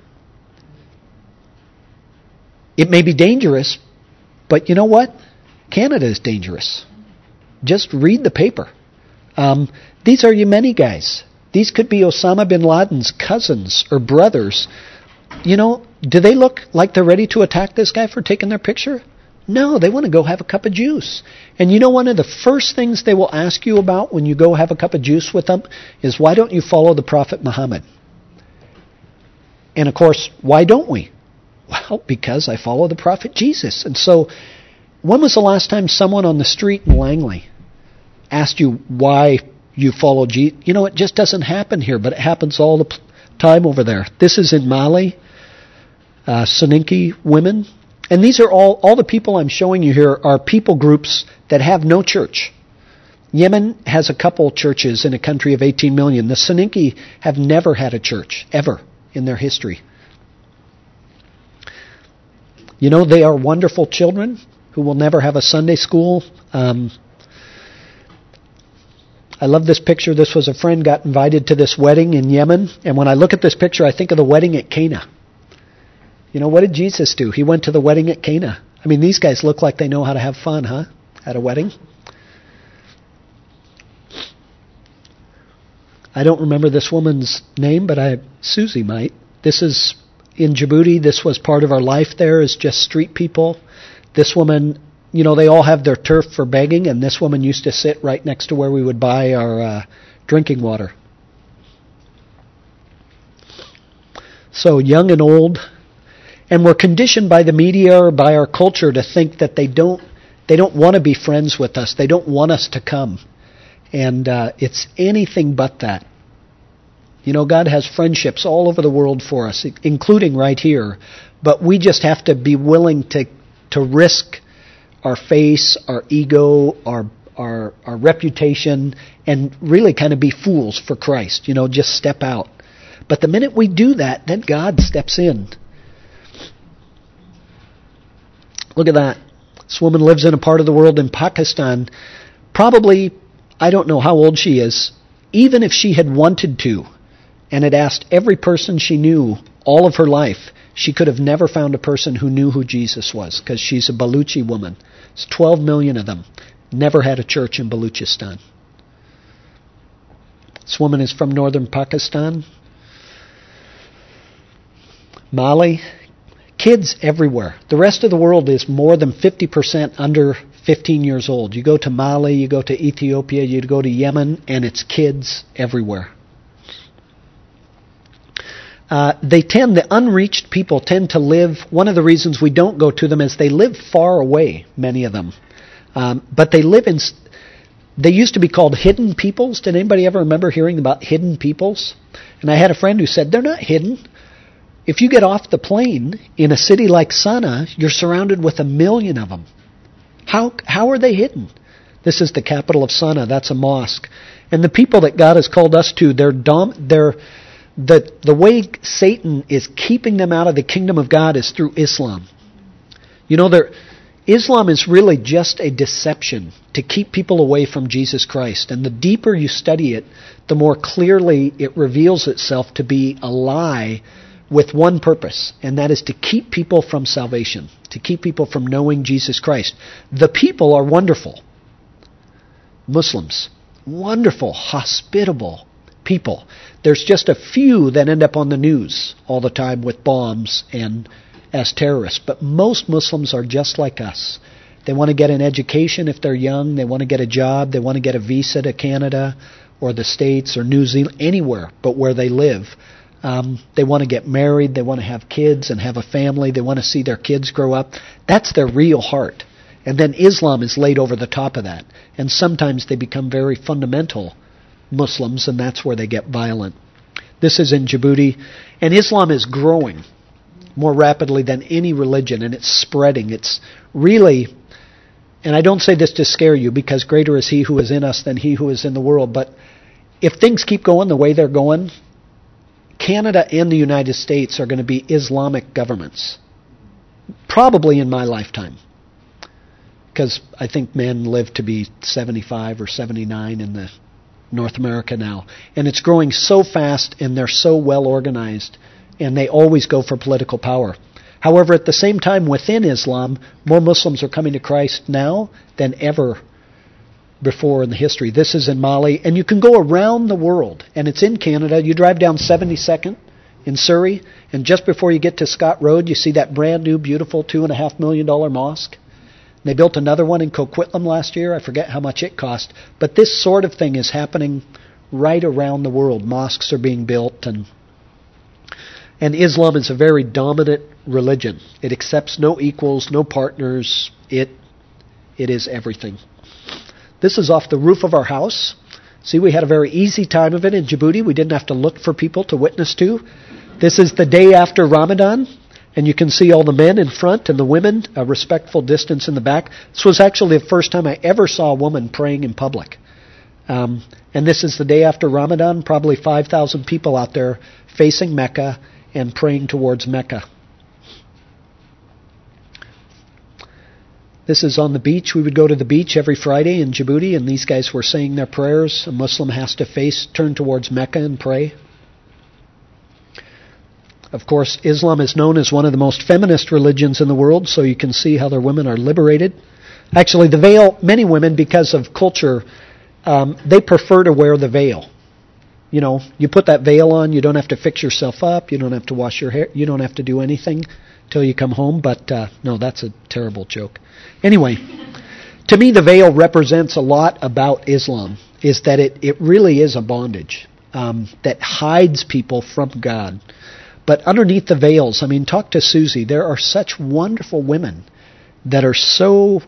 It may be dangerous, but you know what? Canada is dangerous. Just read the paper. These are Yemeni guys. These could be Osama bin Laden's cousins or brothers. You know, do they look like they're ready to attack this guy for taking their picture? No, they want to go have a cup of juice. And you know, one of the first things they will ask you about when you go have a cup of juice with them is, why don't you follow the Prophet Muhammad? And of course, why don't we? Well, because I follow the Prophet Jesus. And so, when was the last time someone on the street in Langley asked you why you follow Jesus. You know, it just doesn't happen here, but it happens all the time over there. This is in Mali, Soninke women. And these are all the people I'm showing you here are people groups that have no church. Yemen has a couple churches in a country of 18 million. The Soninke have never had a church, ever, in their history. You know, they are wonderful children who will never have a Sunday school. I love this picture. This was a friend got invited to this wedding in Yemen. And when I look at this picture, I think of the wedding at Cana. You know, what did Jesus do? He went to the wedding at Cana. I mean, these guys look like they know how to have fun, huh? At a wedding. I don't remember this woman's name, but Susie might. This is in Djibouti. This was part of our life there, is just street people. This woman, you know, they all have their turf for begging, and this woman used to sit right next to where we would buy our drinking water. So young and old. And we're conditioned by the media or by our culture to think that they don't want to be friends with us. They don't want us to come. And it's anything but that. You know, God has friendships all over the world for us, including right here. But we just have to be willing to risk our face, our ego, our reputation, and really kind of be fools for Christ. You know, just step out. But the minute we do that, then God steps in. Look at that. This woman lives in a part of the world in Pakistan. Probably, I don't know how old she is. Even if she had wanted to and had asked every person she knew all of her life, she could have never found a person who knew who Jesus was, because she's a Baluchi woman. There's 12 million of them. Never had a church in Baluchistan. This woman is from northern Pakistan. Mali. Kids everywhere. The rest of the world is more than 50% under 15 years old. You go to Mali, you go to Ethiopia, you go to Yemen, and it's kids everywhere. The unreached people tend to live, one of the reasons we don't go to them is they live far away, many of them. But they used to be called hidden peoples. Did anybody ever remember hearing about hidden peoples? And I had a friend who said, they're not hidden. If you get off the plane in a city like Sana'a, you're surrounded with 1 million of them. How are they hidden? This is the capital of Sana'a. That's a mosque. And the people that God has called us to, the way Satan is keeping them out of the kingdom of God is through Islam. You know, Islam is really just a deception to keep people away from Jesus Christ. And the deeper you study it, the more clearly it reveals itself to be a lie with one purpose, and that is to keep people from salvation, to keep people from knowing Jesus Christ. The people are wonderful. Muslims, wonderful, hospitable people. There's just a few that end up on the news all the time with bombs and as terrorists, but most Muslims are just like us. They want to get an education if they're young, they want to get a job, they want to get a visa to Canada or the States or New Zealand, anywhere but where they live. They want to get married, they want to have kids and have a family, they want to see their kids grow up. That's their real heart. And then Islam is laid over the top of that. And sometimes they become very fundamental Muslims, and that's where they get violent. This is in Djibouti. And Islam is growing more rapidly than any religion, and it's spreading. It's really, and I don't say this to scare you, because greater is He who is in us than he who is in the world, but if things keep going the way they're going, Canada and the United States are going to be Islamic governments. Probably in my lifetime. Because I think men live to be 75 or 79 in the North America now. And it's growing so fast, and they're so well organized, and they always go for political power. However, at the same time, within Islam, more Muslims are coming to Christ now than ever before in the history. This is in Mali, and you can go around the world, and it's in Canada. You drive down 72nd in Surrey, and just before you get to Scott Road, you see that brand new, beautiful $2.5 million mosque. They built another one in Coquitlam last year. I forget how much it cost. But this sort of thing is happening right around the world. Mosques are being built, and Islam is a very dominant religion. It accepts no equals, no partners. It is everything. This is off the roof of our house. See, we had a very easy time of it in Djibouti. We didn't have to look for people to witness to. This is the day after Ramadan, and you can see all the men in front and the women a respectful distance in the back. This was actually the first time I ever saw a woman praying in public. And this is the day after Ramadan, probably 5,000 people out there facing Mecca and praying towards Mecca. This is on the beach. We would go to the beach every Friday in Djibouti, and these guys were saying their prayers. A Muslim has to turn towards Mecca and pray. Of course, Islam is known as one of the most feminist religions in the world, so you can see how their women are liberated. Actually, the veil, many women, because of culture, they prefer to wear the veil. You know, you put that veil on, you don't have to fix yourself up, you don't have to wash your hair, you don't have to do anything till you come home. But no, that's a terrible joke. Anyway, to me the veil represents a lot about Islam, is that it really is a bondage that hides people from God. But underneath the veils, I mean, talk to Susie, there are such wonderful women that are so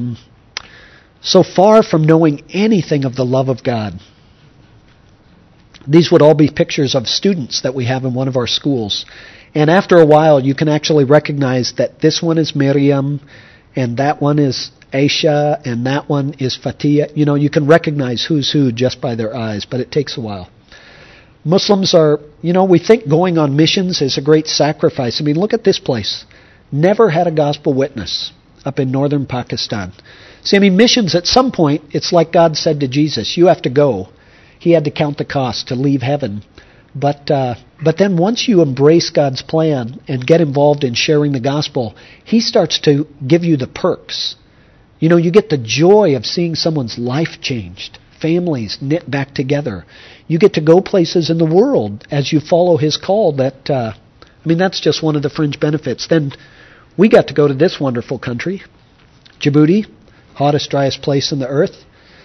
far from knowing anything of the love of God. These would all be pictures of students that we have in one of our schools. And after a while, you can actually recognize that this one is Miriam, and that one is Aisha, and that one is Fatiha. You know, you can recognize who's who just by their eyes, but it takes a while. Muslims are, you know, we think going on missions is a great sacrifice. I mean, look at this place. Never had a gospel witness up in northern Pakistan. See, I mean, missions at some point, it's like God said to Jesus, you have to go. He had to count the cost to leave heaven. But then once you embrace God's plan and get involved in sharing the gospel, He starts to give you the perks. You know, you get the joy of seeing someone's life changed, families knit back together. You get to go places in the world as you follow His call. That's just one of the fringe benefits. Then we got to go to this wonderful country, Djibouti, hottest, driest place on the earth.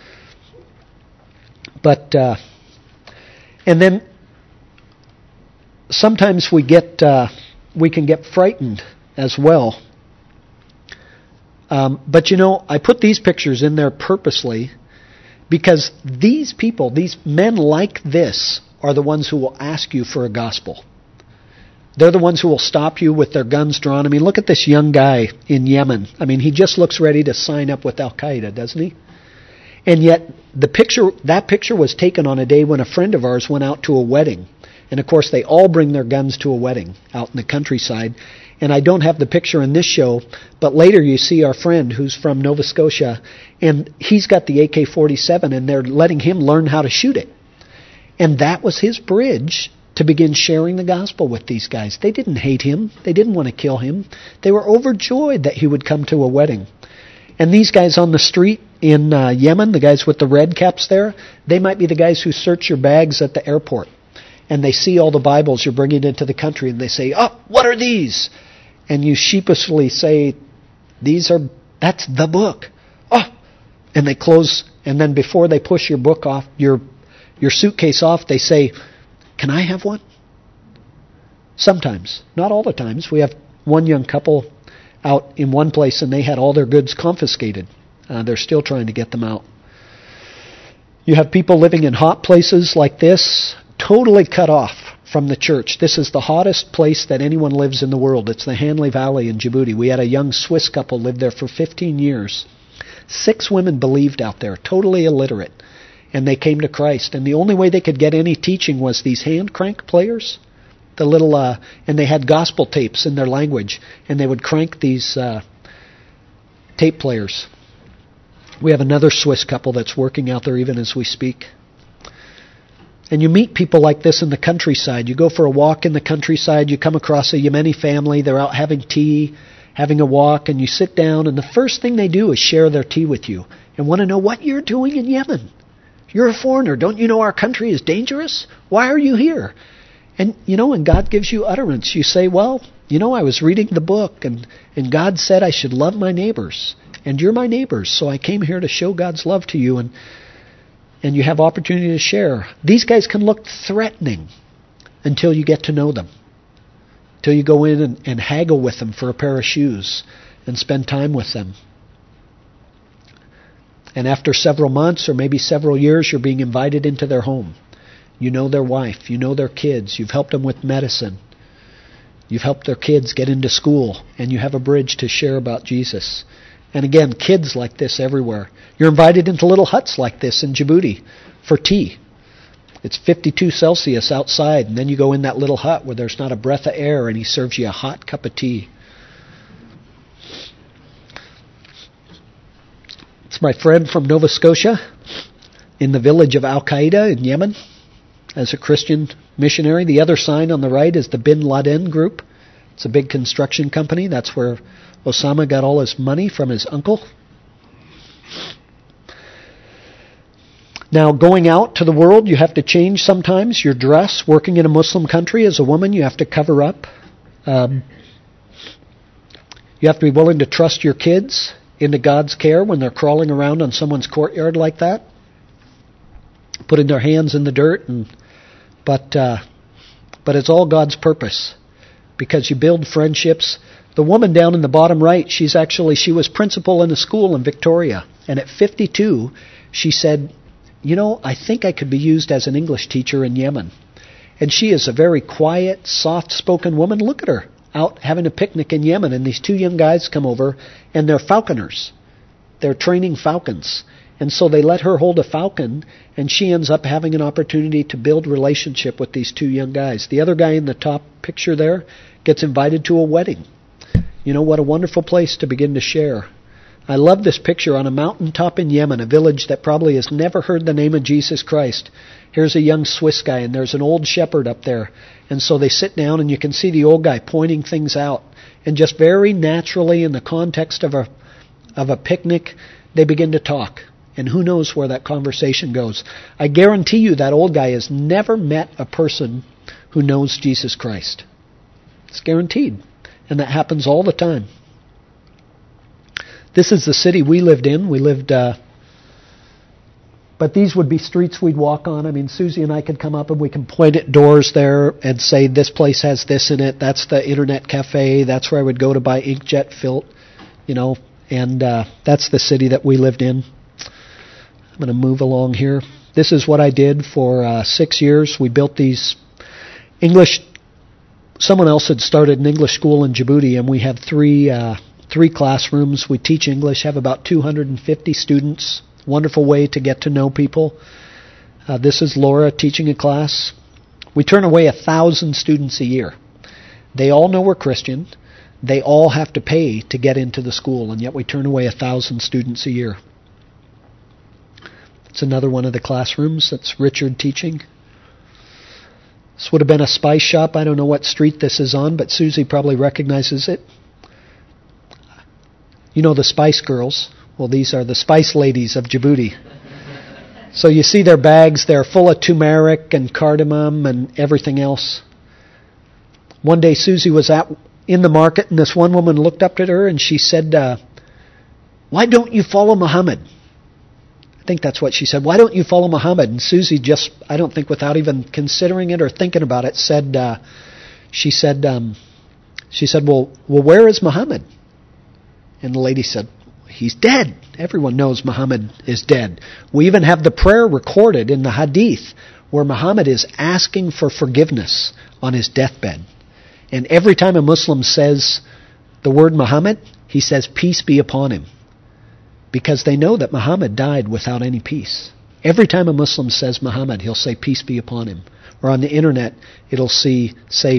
But and then sometimes we can get frightened as well. But you know, I put these pictures in there purposely because these people, these men like this, are the ones who will ask you for a gospel. They're the ones who will stop you with their guns drawn. I mean, look at this young guy in Yemen. I mean, he just looks ready to sign up with Al-Qaeda, doesn't he? And yet, that picture was taken on a day when a friend of ours went out to a wedding. And of course, they all bring their guns to a wedding out in the countryside. And I don't have the picture in this show, but later you see our friend who's from Nova Scotia, and he's got the AK-47, and they're letting him learn how to shoot it. And that was his bridge to begin sharing the gospel with these guys. They didn't hate him. They didn't want to kill him. They were overjoyed that he would come to a wedding. And these guys on the street in Yemen, the guys with the red caps there, they might be the guys who search your bags at the airport. And they see all the Bibles you're bringing into the country, and they say, "Oh, what are these?" And you sheepishly say, that's the book. Oh, and they close, and then before they push your book off, your suitcase off, they say, "Can I have one?" Sometimes, not all the times. We have one young couple out in one place, and they had all their goods confiscated. They're still trying to get them out. You have people living in hot places like this, totally cut off from the church. This is the hottest place that anyone lives in the world. It's the Hanley Valley in Djibouti. We had a young Swiss couple live there for 15 years. 6 women believed out there, totally illiterate. And they came to Christ. And the only way they could get any teaching was these hand crank players. And they had gospel tapes in their language. And they would crank these tape players. We have another Swiss couple that's working out there even as we speak. And you meet people like this in the countryside. You go for a walk in the countryside, you come across a Yemeni family, they're out having tea, having a walk, and you sit down, and the first thing they do is share their tea with you and want to know what you're doing in Yemen. You're a foreigner. Don't you know our country is dangerous? Why are you here? And, and God gives you utterance. You say, well, I was reading the book, and God said I should love my neighbors, and you're my neighbors, so I came here to show God's love to you, and you have opportunity to share. These guys can look threatening until you get to know them. Until you go in and haggle with them for a pair of shoes and spend time with them. And after several months or maybe several years, you're being invited into their home. You know their wife. You know their kids. You've helped them with medicine. You've helped their kids get into school. And you have a bridge to share about Jesus. And again, kids like this everywhere. You're invited into little huts like this in Djibouti for tea. It's 52 Celsius outside. And then you go in that little hut where there's not a breath of air and he serves you a hot cup of tea. It's my friend from Nova Scotia in the village of Al-Qaeda in Yemen as a Christian missionary. The other sign on the right is the Bin Laden Group. It's a big construction company. That's where Osama got all his money from his uncle. Now, going out to the world, you have to change sometimes your dress. Working in a Muslim country as a woman, you have to cover up. You have to be willing to trust your kids into God's care when they're crawling around on someone's courtyard like that, putting their hands in the dirt. But it's all God's purpose because you build friendships. The woman down in the bottom right, she was principal in a school in Victoria. And at 52, she said, I think I could be used as an English teacher in Yemen. And she is a very quiet, soft-spoken woman. Look at her out having a picnic in Yemen, and these two young guys come over, and they're falconers. They're training falcons. And so they let her hold a falcon, and she ends up having an opportunity to build relationship with these two young guys. The other guy in the top picture there gets invited to a wedding. What a wonderful place to begin to share. I love this picture on a mountaintop in Yemen, a village that probably has never heard the name of Jesus Christ. Here's a young Swiss guy, and there's an old shepherd up there. And so they sit down, and you can see the old guy pointing things out. And just very naturally, in the context of a picnic, they begin to talk. And who knows where that conversation goes. I guarantee you that old guy has never met a person who knows Jesus Christ. It's guaranteed. And that happens all the time. This is the city we lived in. But these would be streets we'd walk on. I mean, Susie and I could come up and we can point at doors there and say, this place has this in it. That's the internet cafe. That's where I would go to buy inkjet filth, and that's the city that we lived in. I'm going to move along here. This is what I did for 6 years. We built these English. Someone else had started an English school in Djibouti, and we have three classrooms. We teach English, have about 250 students. Wonderful way to get to know people. This is Laura teaching a class. We turn away 1,000 students a year. They all know we're Christian. They all have to pay to get into the school, and yet we turn away 1,000 students a year. It's another one of the classrooms. That's Richard teaching. This would have been a spice shop. I don't know what street this is on, but Susie probably recognizes it. The Spice Girls. Well, these are the Spice Ladies of Djibouti. So you see their bags. They're full of turmeric and cardamom and everything else. One day Susie was in the market, and this one woman looked up at her and she said, why don't you follow Muhammad? I think that's what she said. Why don't you follow Muhammad? And Susie just, I don't think without even considering it or thinking about it, she said, well, where is Muhammad? And the lady said, he's dead. Everyone knows Muhammad is dead. We even have the prayer recorded in the Hadith where Muhammad is asking for forgiveness on his deathbed. And every time a Muslim says the word Muhammad, he says, peace be upon him. Because they know that Muhammad died without any peace. Every time a Muslim says Muhammad, he'll say, peace be upon him. Or on the internet, it'll say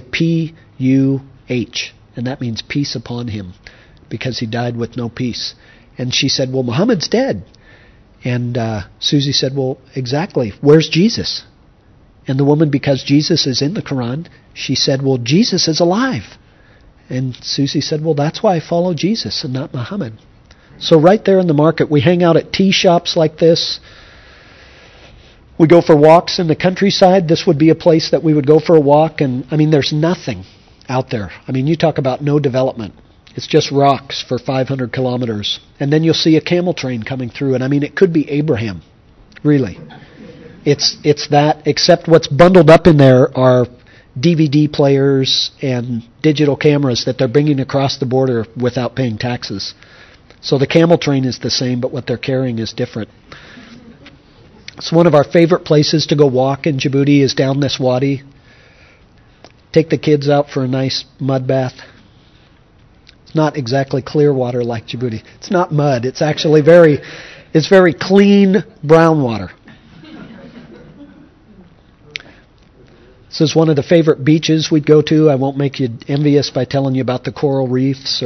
P-U-H. And that means peace upon him. Because he died with no peace. And she said, well, Muhammad's dead. And Susie said, well, exactly. Where's Jesus? And the woman, because Jesus is in the Quran, she said, well, Jesus is alive. And Susie said, well, that's why I follow Jesus and not Muhammad. So right there in the market, we hang out at tea shops like this. We go for walks in the countryside. This would be a place that we would go for a walk. And, there's nothing out there. You talk about no development. It's just rocks for 500 kilometers. And then you'll see a camel train coming through. And it could be Abraham. Really. It's that, except what's bundled up in there are DVD players and digital cameras that they're bringing across the border without paying taxes. So the camel train is the same, but what they're carrying is different. So one of our favorite places to go walk in Djibouti is down this wadi. Take the kids out for a nice mud bath. It's not exactly clear water like Djibouti. It's not mud. It's actually very clean brown water. This is one of the favorite beaches we'd go to. I won't make you envious by telling you about the coral reefs.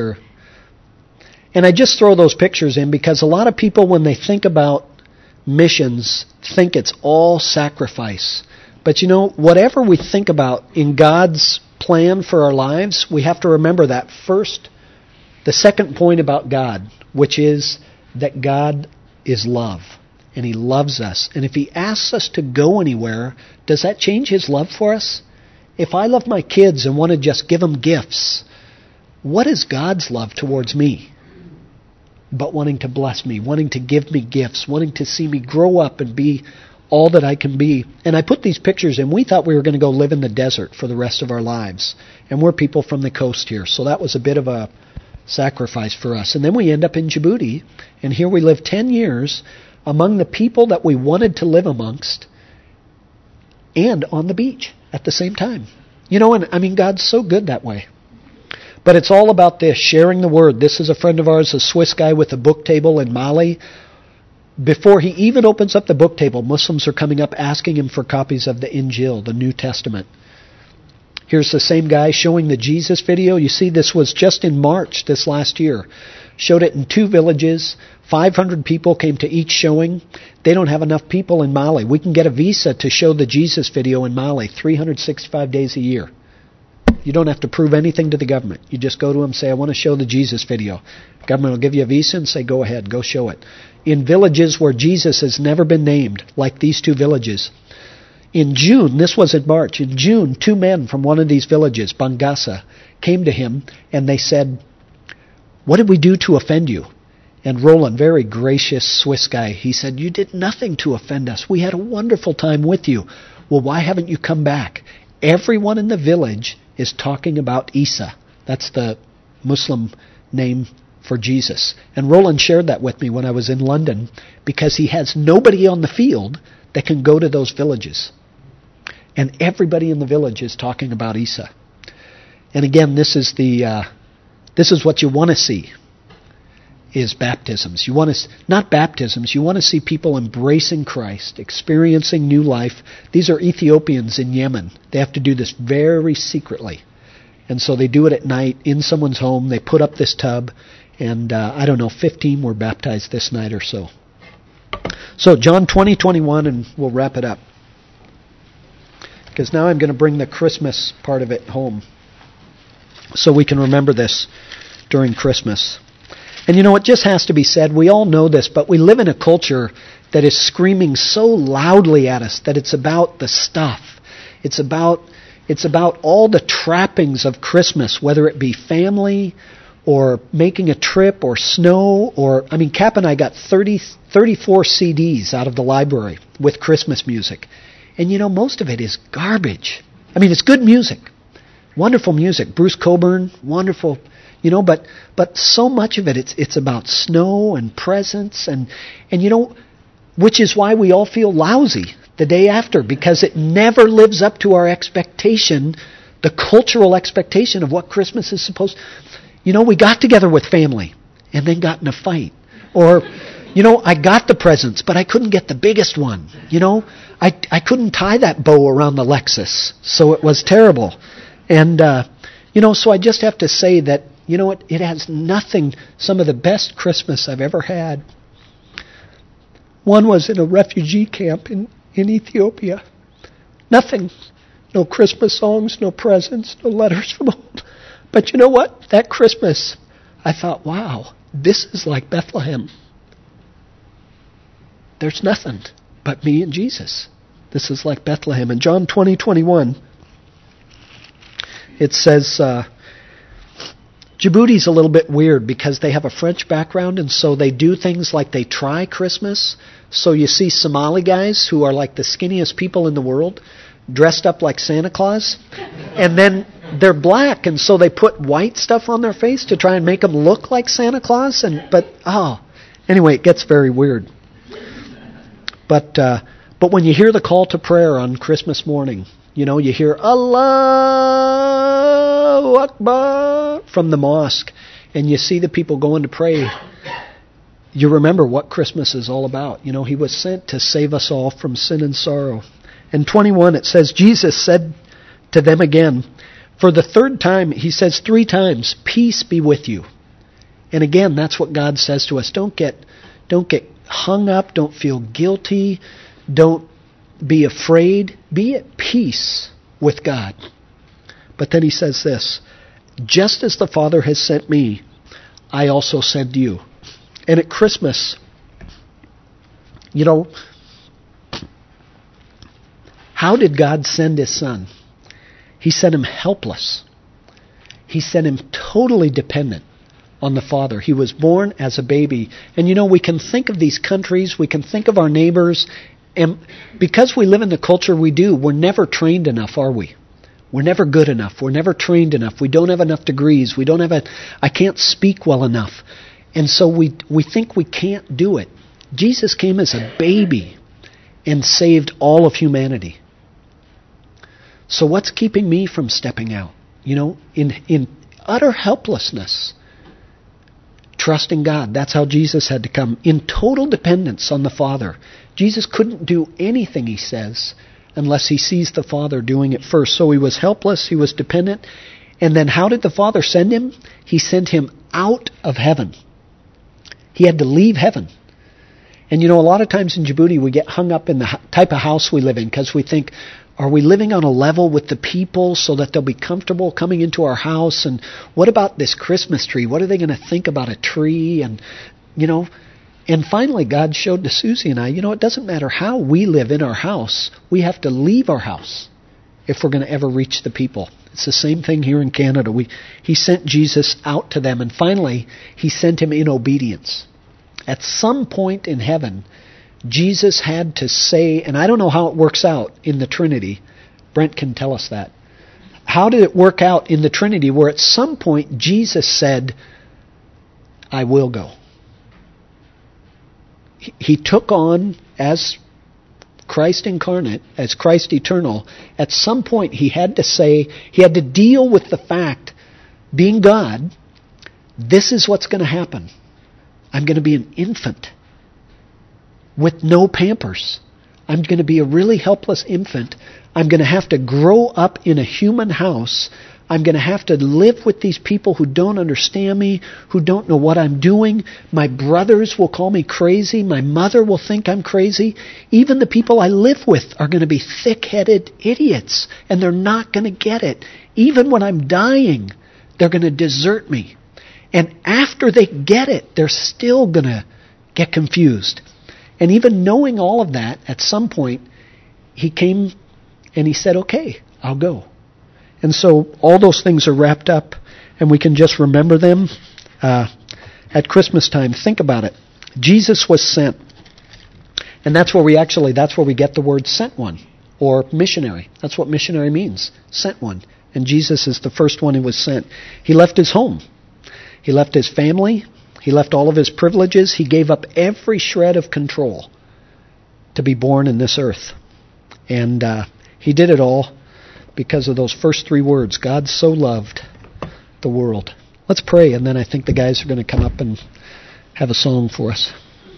And I just throw those pictures in because a lot of people, when they think about missions, think it's all sacrifice. But you know, whatever we think about in God's plan for our lives, we have to remember that first. The second point about God, which is that God is love. And He loves us. And if He asks us to go anywhere, does that change His love for us? If I love my kids and want to just give them gifts, what is God's love towards me? But wanting to bless me, wanting to give me gifts, wanting to see me grow up and be all that I can be. And I put these pictures in. We thought we were going to go live in the desert for the rest of our lives. And we're people from the coast here. So that was a bit of a sacrifice for us. And then we end up in Djibouti. And here we live 10 years among the people that we wanted to live amongst and on the beach at the same time. You know, and I mean, God's so good that way. But it's all about this, sharing the word. This is a friend of ours, a Swiss guy with a book table in Mali. Before he even opens up the book table, Muslims are coming up asking him for copies of the Injil, the New Testament. Here's the same guy showing the Jesus video. You see, this was just in March this last year. Showed it in 2 villages. 500 people came to each showing. They don't have enough people in Mali. We can get a visa to show the Jesus video in Mali 365 days a year. You don't have to prove anything to the government. You just go to them and say, I want to show the Jesus video. The government will give you a visa and say, go ahead, go show it. In villages where Jesus has never been named, like these 2 villages. In June, this was in March, in June, 2 men from one of these villages, Bangasa, came to him and they said, what did we do to offend you? And Roland, very gracious Swiss guy, he said, you did nothing to offend us. We had a wonderful time with you. Well, why haven't you come back? Everyone in the village is talking about Isa. That's the Muslim name for Jesus. And Roland shared that with me when I was in London because he has nobody on the field that can go to those villages. And everybody in the village is talking about Isa. And again, this is what you want to see, is baptisms. You want to, not baptisms, you want to see people embracing Christ, experiencing new life. These are Ethiopians in Yemen. They have to do this very secretly. And so they do it at night in someone's home. They put up this tub, and 15 were baptized this night or so. So John 20:21, and we'll wrap it up. Because now I'm going to bring the Christmas part of it home so we can remember this during Christmas. And you know, it just has to be said, we all know this, but we live in a culture that is screaming so loudly at us that it's about the stuff. It's about all the trappings of Christmas, whether it be family or making a trip or snow or, Cap and I got 34 CDs out of the library with Christmas music. And you know, most of it is garbage. It's good music. Wonderful music. Bruce Cockburn, wonderful. You know, but so much of it, it's about snow and presents and you know, which is why we all feel lousy the day after, because it never lives up to our expectation, the cultural expectation of what Christmas is supposed. You know, we got together with family and then got in a fight. Or, you know, I got the presents, but I couldn't get the biggest one. You know, I couldn't tie that bow around the Lexus, so it was terrible. And, you know, so I just have to say that, you know, it has nothing, some of the best Christmas I've ever had. One was in a refugee camp in Ethiopia. Nothing. No Christmas songs, no presents, no letters from home. But you know what? That Christmas, I thought, wow, this is like Bethlehem. There's nothing but me and Jesus. This is like Bethlehem. In John 20:21, it says, Djibouti's a little bit weird because they have a French background, and so they do things like they try Christmas. So you see Somali guys who are like the skinniest people in the world, dressed up like Santa Claus, and then they're black, and so they put white stuff on their face to try and make them look like Santa Claus. Anyway, it gets very weird. But when you hear the call to prayer on Christmas morning, you hear Allahu Akbar from the mosque, and you see the people going to pray. You remember what Christmas is all about. He was sent to save us all from sin and sorrow. In 21, it says, Jesus said to them again, for the third time, he says 3 times, peace be with you. And again, that's what God says to us. Don't get hung up. Don't feel guilty. Don't be afraid. Be at peace with God. But then he says this, just as the Father has sent me, I also send you. And at Christmas, how did God send his Son? He sent him helpless. He sent him totally dependent on the Father. He was born as a baby. And we can think of these countries, we can think of our neighbors, and because we live in the culture we do, we're never trained enough, are we? We're never good enough. We're never trained enough. We don't have enough degrees. I can't speak well enough. And so we think we can't do it. Jesus came as a baby and saved all of humanity. So what's keeping me from stepping out? In utter helplessness, trusting God. That's how Jesus had to come, in total dependence on the Father. Jesus couldn't do anything, he says, unless he sees the Father doing it first. So he was helpless, he was dependent. And then how did the Father send him? He sent him out of heaven. He had to leave heaven. And a lot of times in Djibouti we get hung up in the type of house we live in because we think, are we living on a level with the people so that they'll be comfortable coming into our house? And what about this Christmas tree? What are they going to think about a tree? And finally God showed to Susie and I, it doesn't matter how we live in our house. We have to leave our house if we're going to ever reach the people. It's the same thing here in Canada. He sent Jesus out to them, and finally, he sent him in obedience. At some point in heaven, Jesus had to say, and I don't know how it works out in the Trinity. Brent can tell us that. How did it work out in the Trinity where at some point Jesus said, I will go? He took on, as Christ incarnate, as Christ eternal, at some point he had to say, he had to deal with the fact, being God, this is what's going to happen. I'm going to be an infant with no pampers. I'm going to be a really helpless infant. I'm going to have to grow up in a human house. I'm going to have to live with these people who don't understand me, who don't know what I'm doing. My brothers will call me crazy. My mother will think I'm crazy. Even the people I live with are going to be thick-headed idiots, and they're not going to get it. Even when I'm dying, they're going to desert me. And after they get it, they're still going to get confused. And even knowing all of that, at some point, he came and he said, okay, I'll go. And so all those things are wrapped up, and we can just remember them at Christmas time. Think about it. Jesus was sent. And that's where we get the word sent one, or missionary. That's what missionary means, sent one. And Jesus is the first one who was sent. He left his home. He left his family. He left all of his privileges. He gave up every shred of control to be born in this earth. And he did it all because of those first 3 words, God so loved the world. Let's pray, and then I think the guys are going to come up and have a song for us.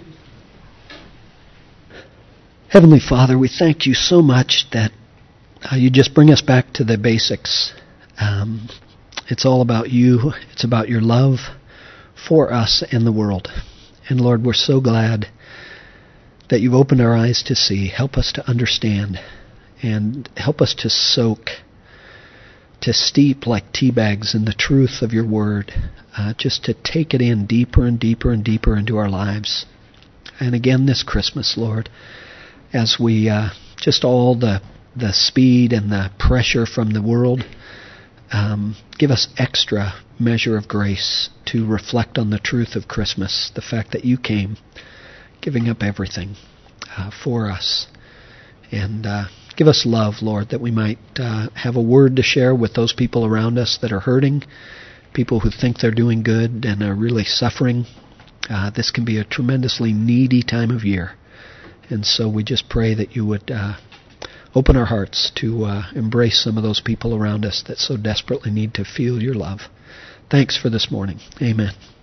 Heavenly Father, we thank you so much that you just bring us back to the basics. It's all about you. It's about your love for us and the world. And Lord, we're so glad that you've opened our eyes to see. Help us to understand. And help us to soak, to steep like tea bags in the truth of your word, just to take it in deeper and deeper and deeper into our lives. And again this Christmas, Lord, as we just all the speed and the pressure from the world, give us extra measure of grace to reflect on the truth of Christmas, the fact that you came, giving up everything for us. And Give us love, Lord, that we might have a word to share with those people around us that are hurting, people who think they're doing good and are really suffering. This can be a tremendously needy time of year. And so we just pray that you would open our hearts to embrace some of those people around us that so desperately need to feel your love. Thanks for this morning. Amen.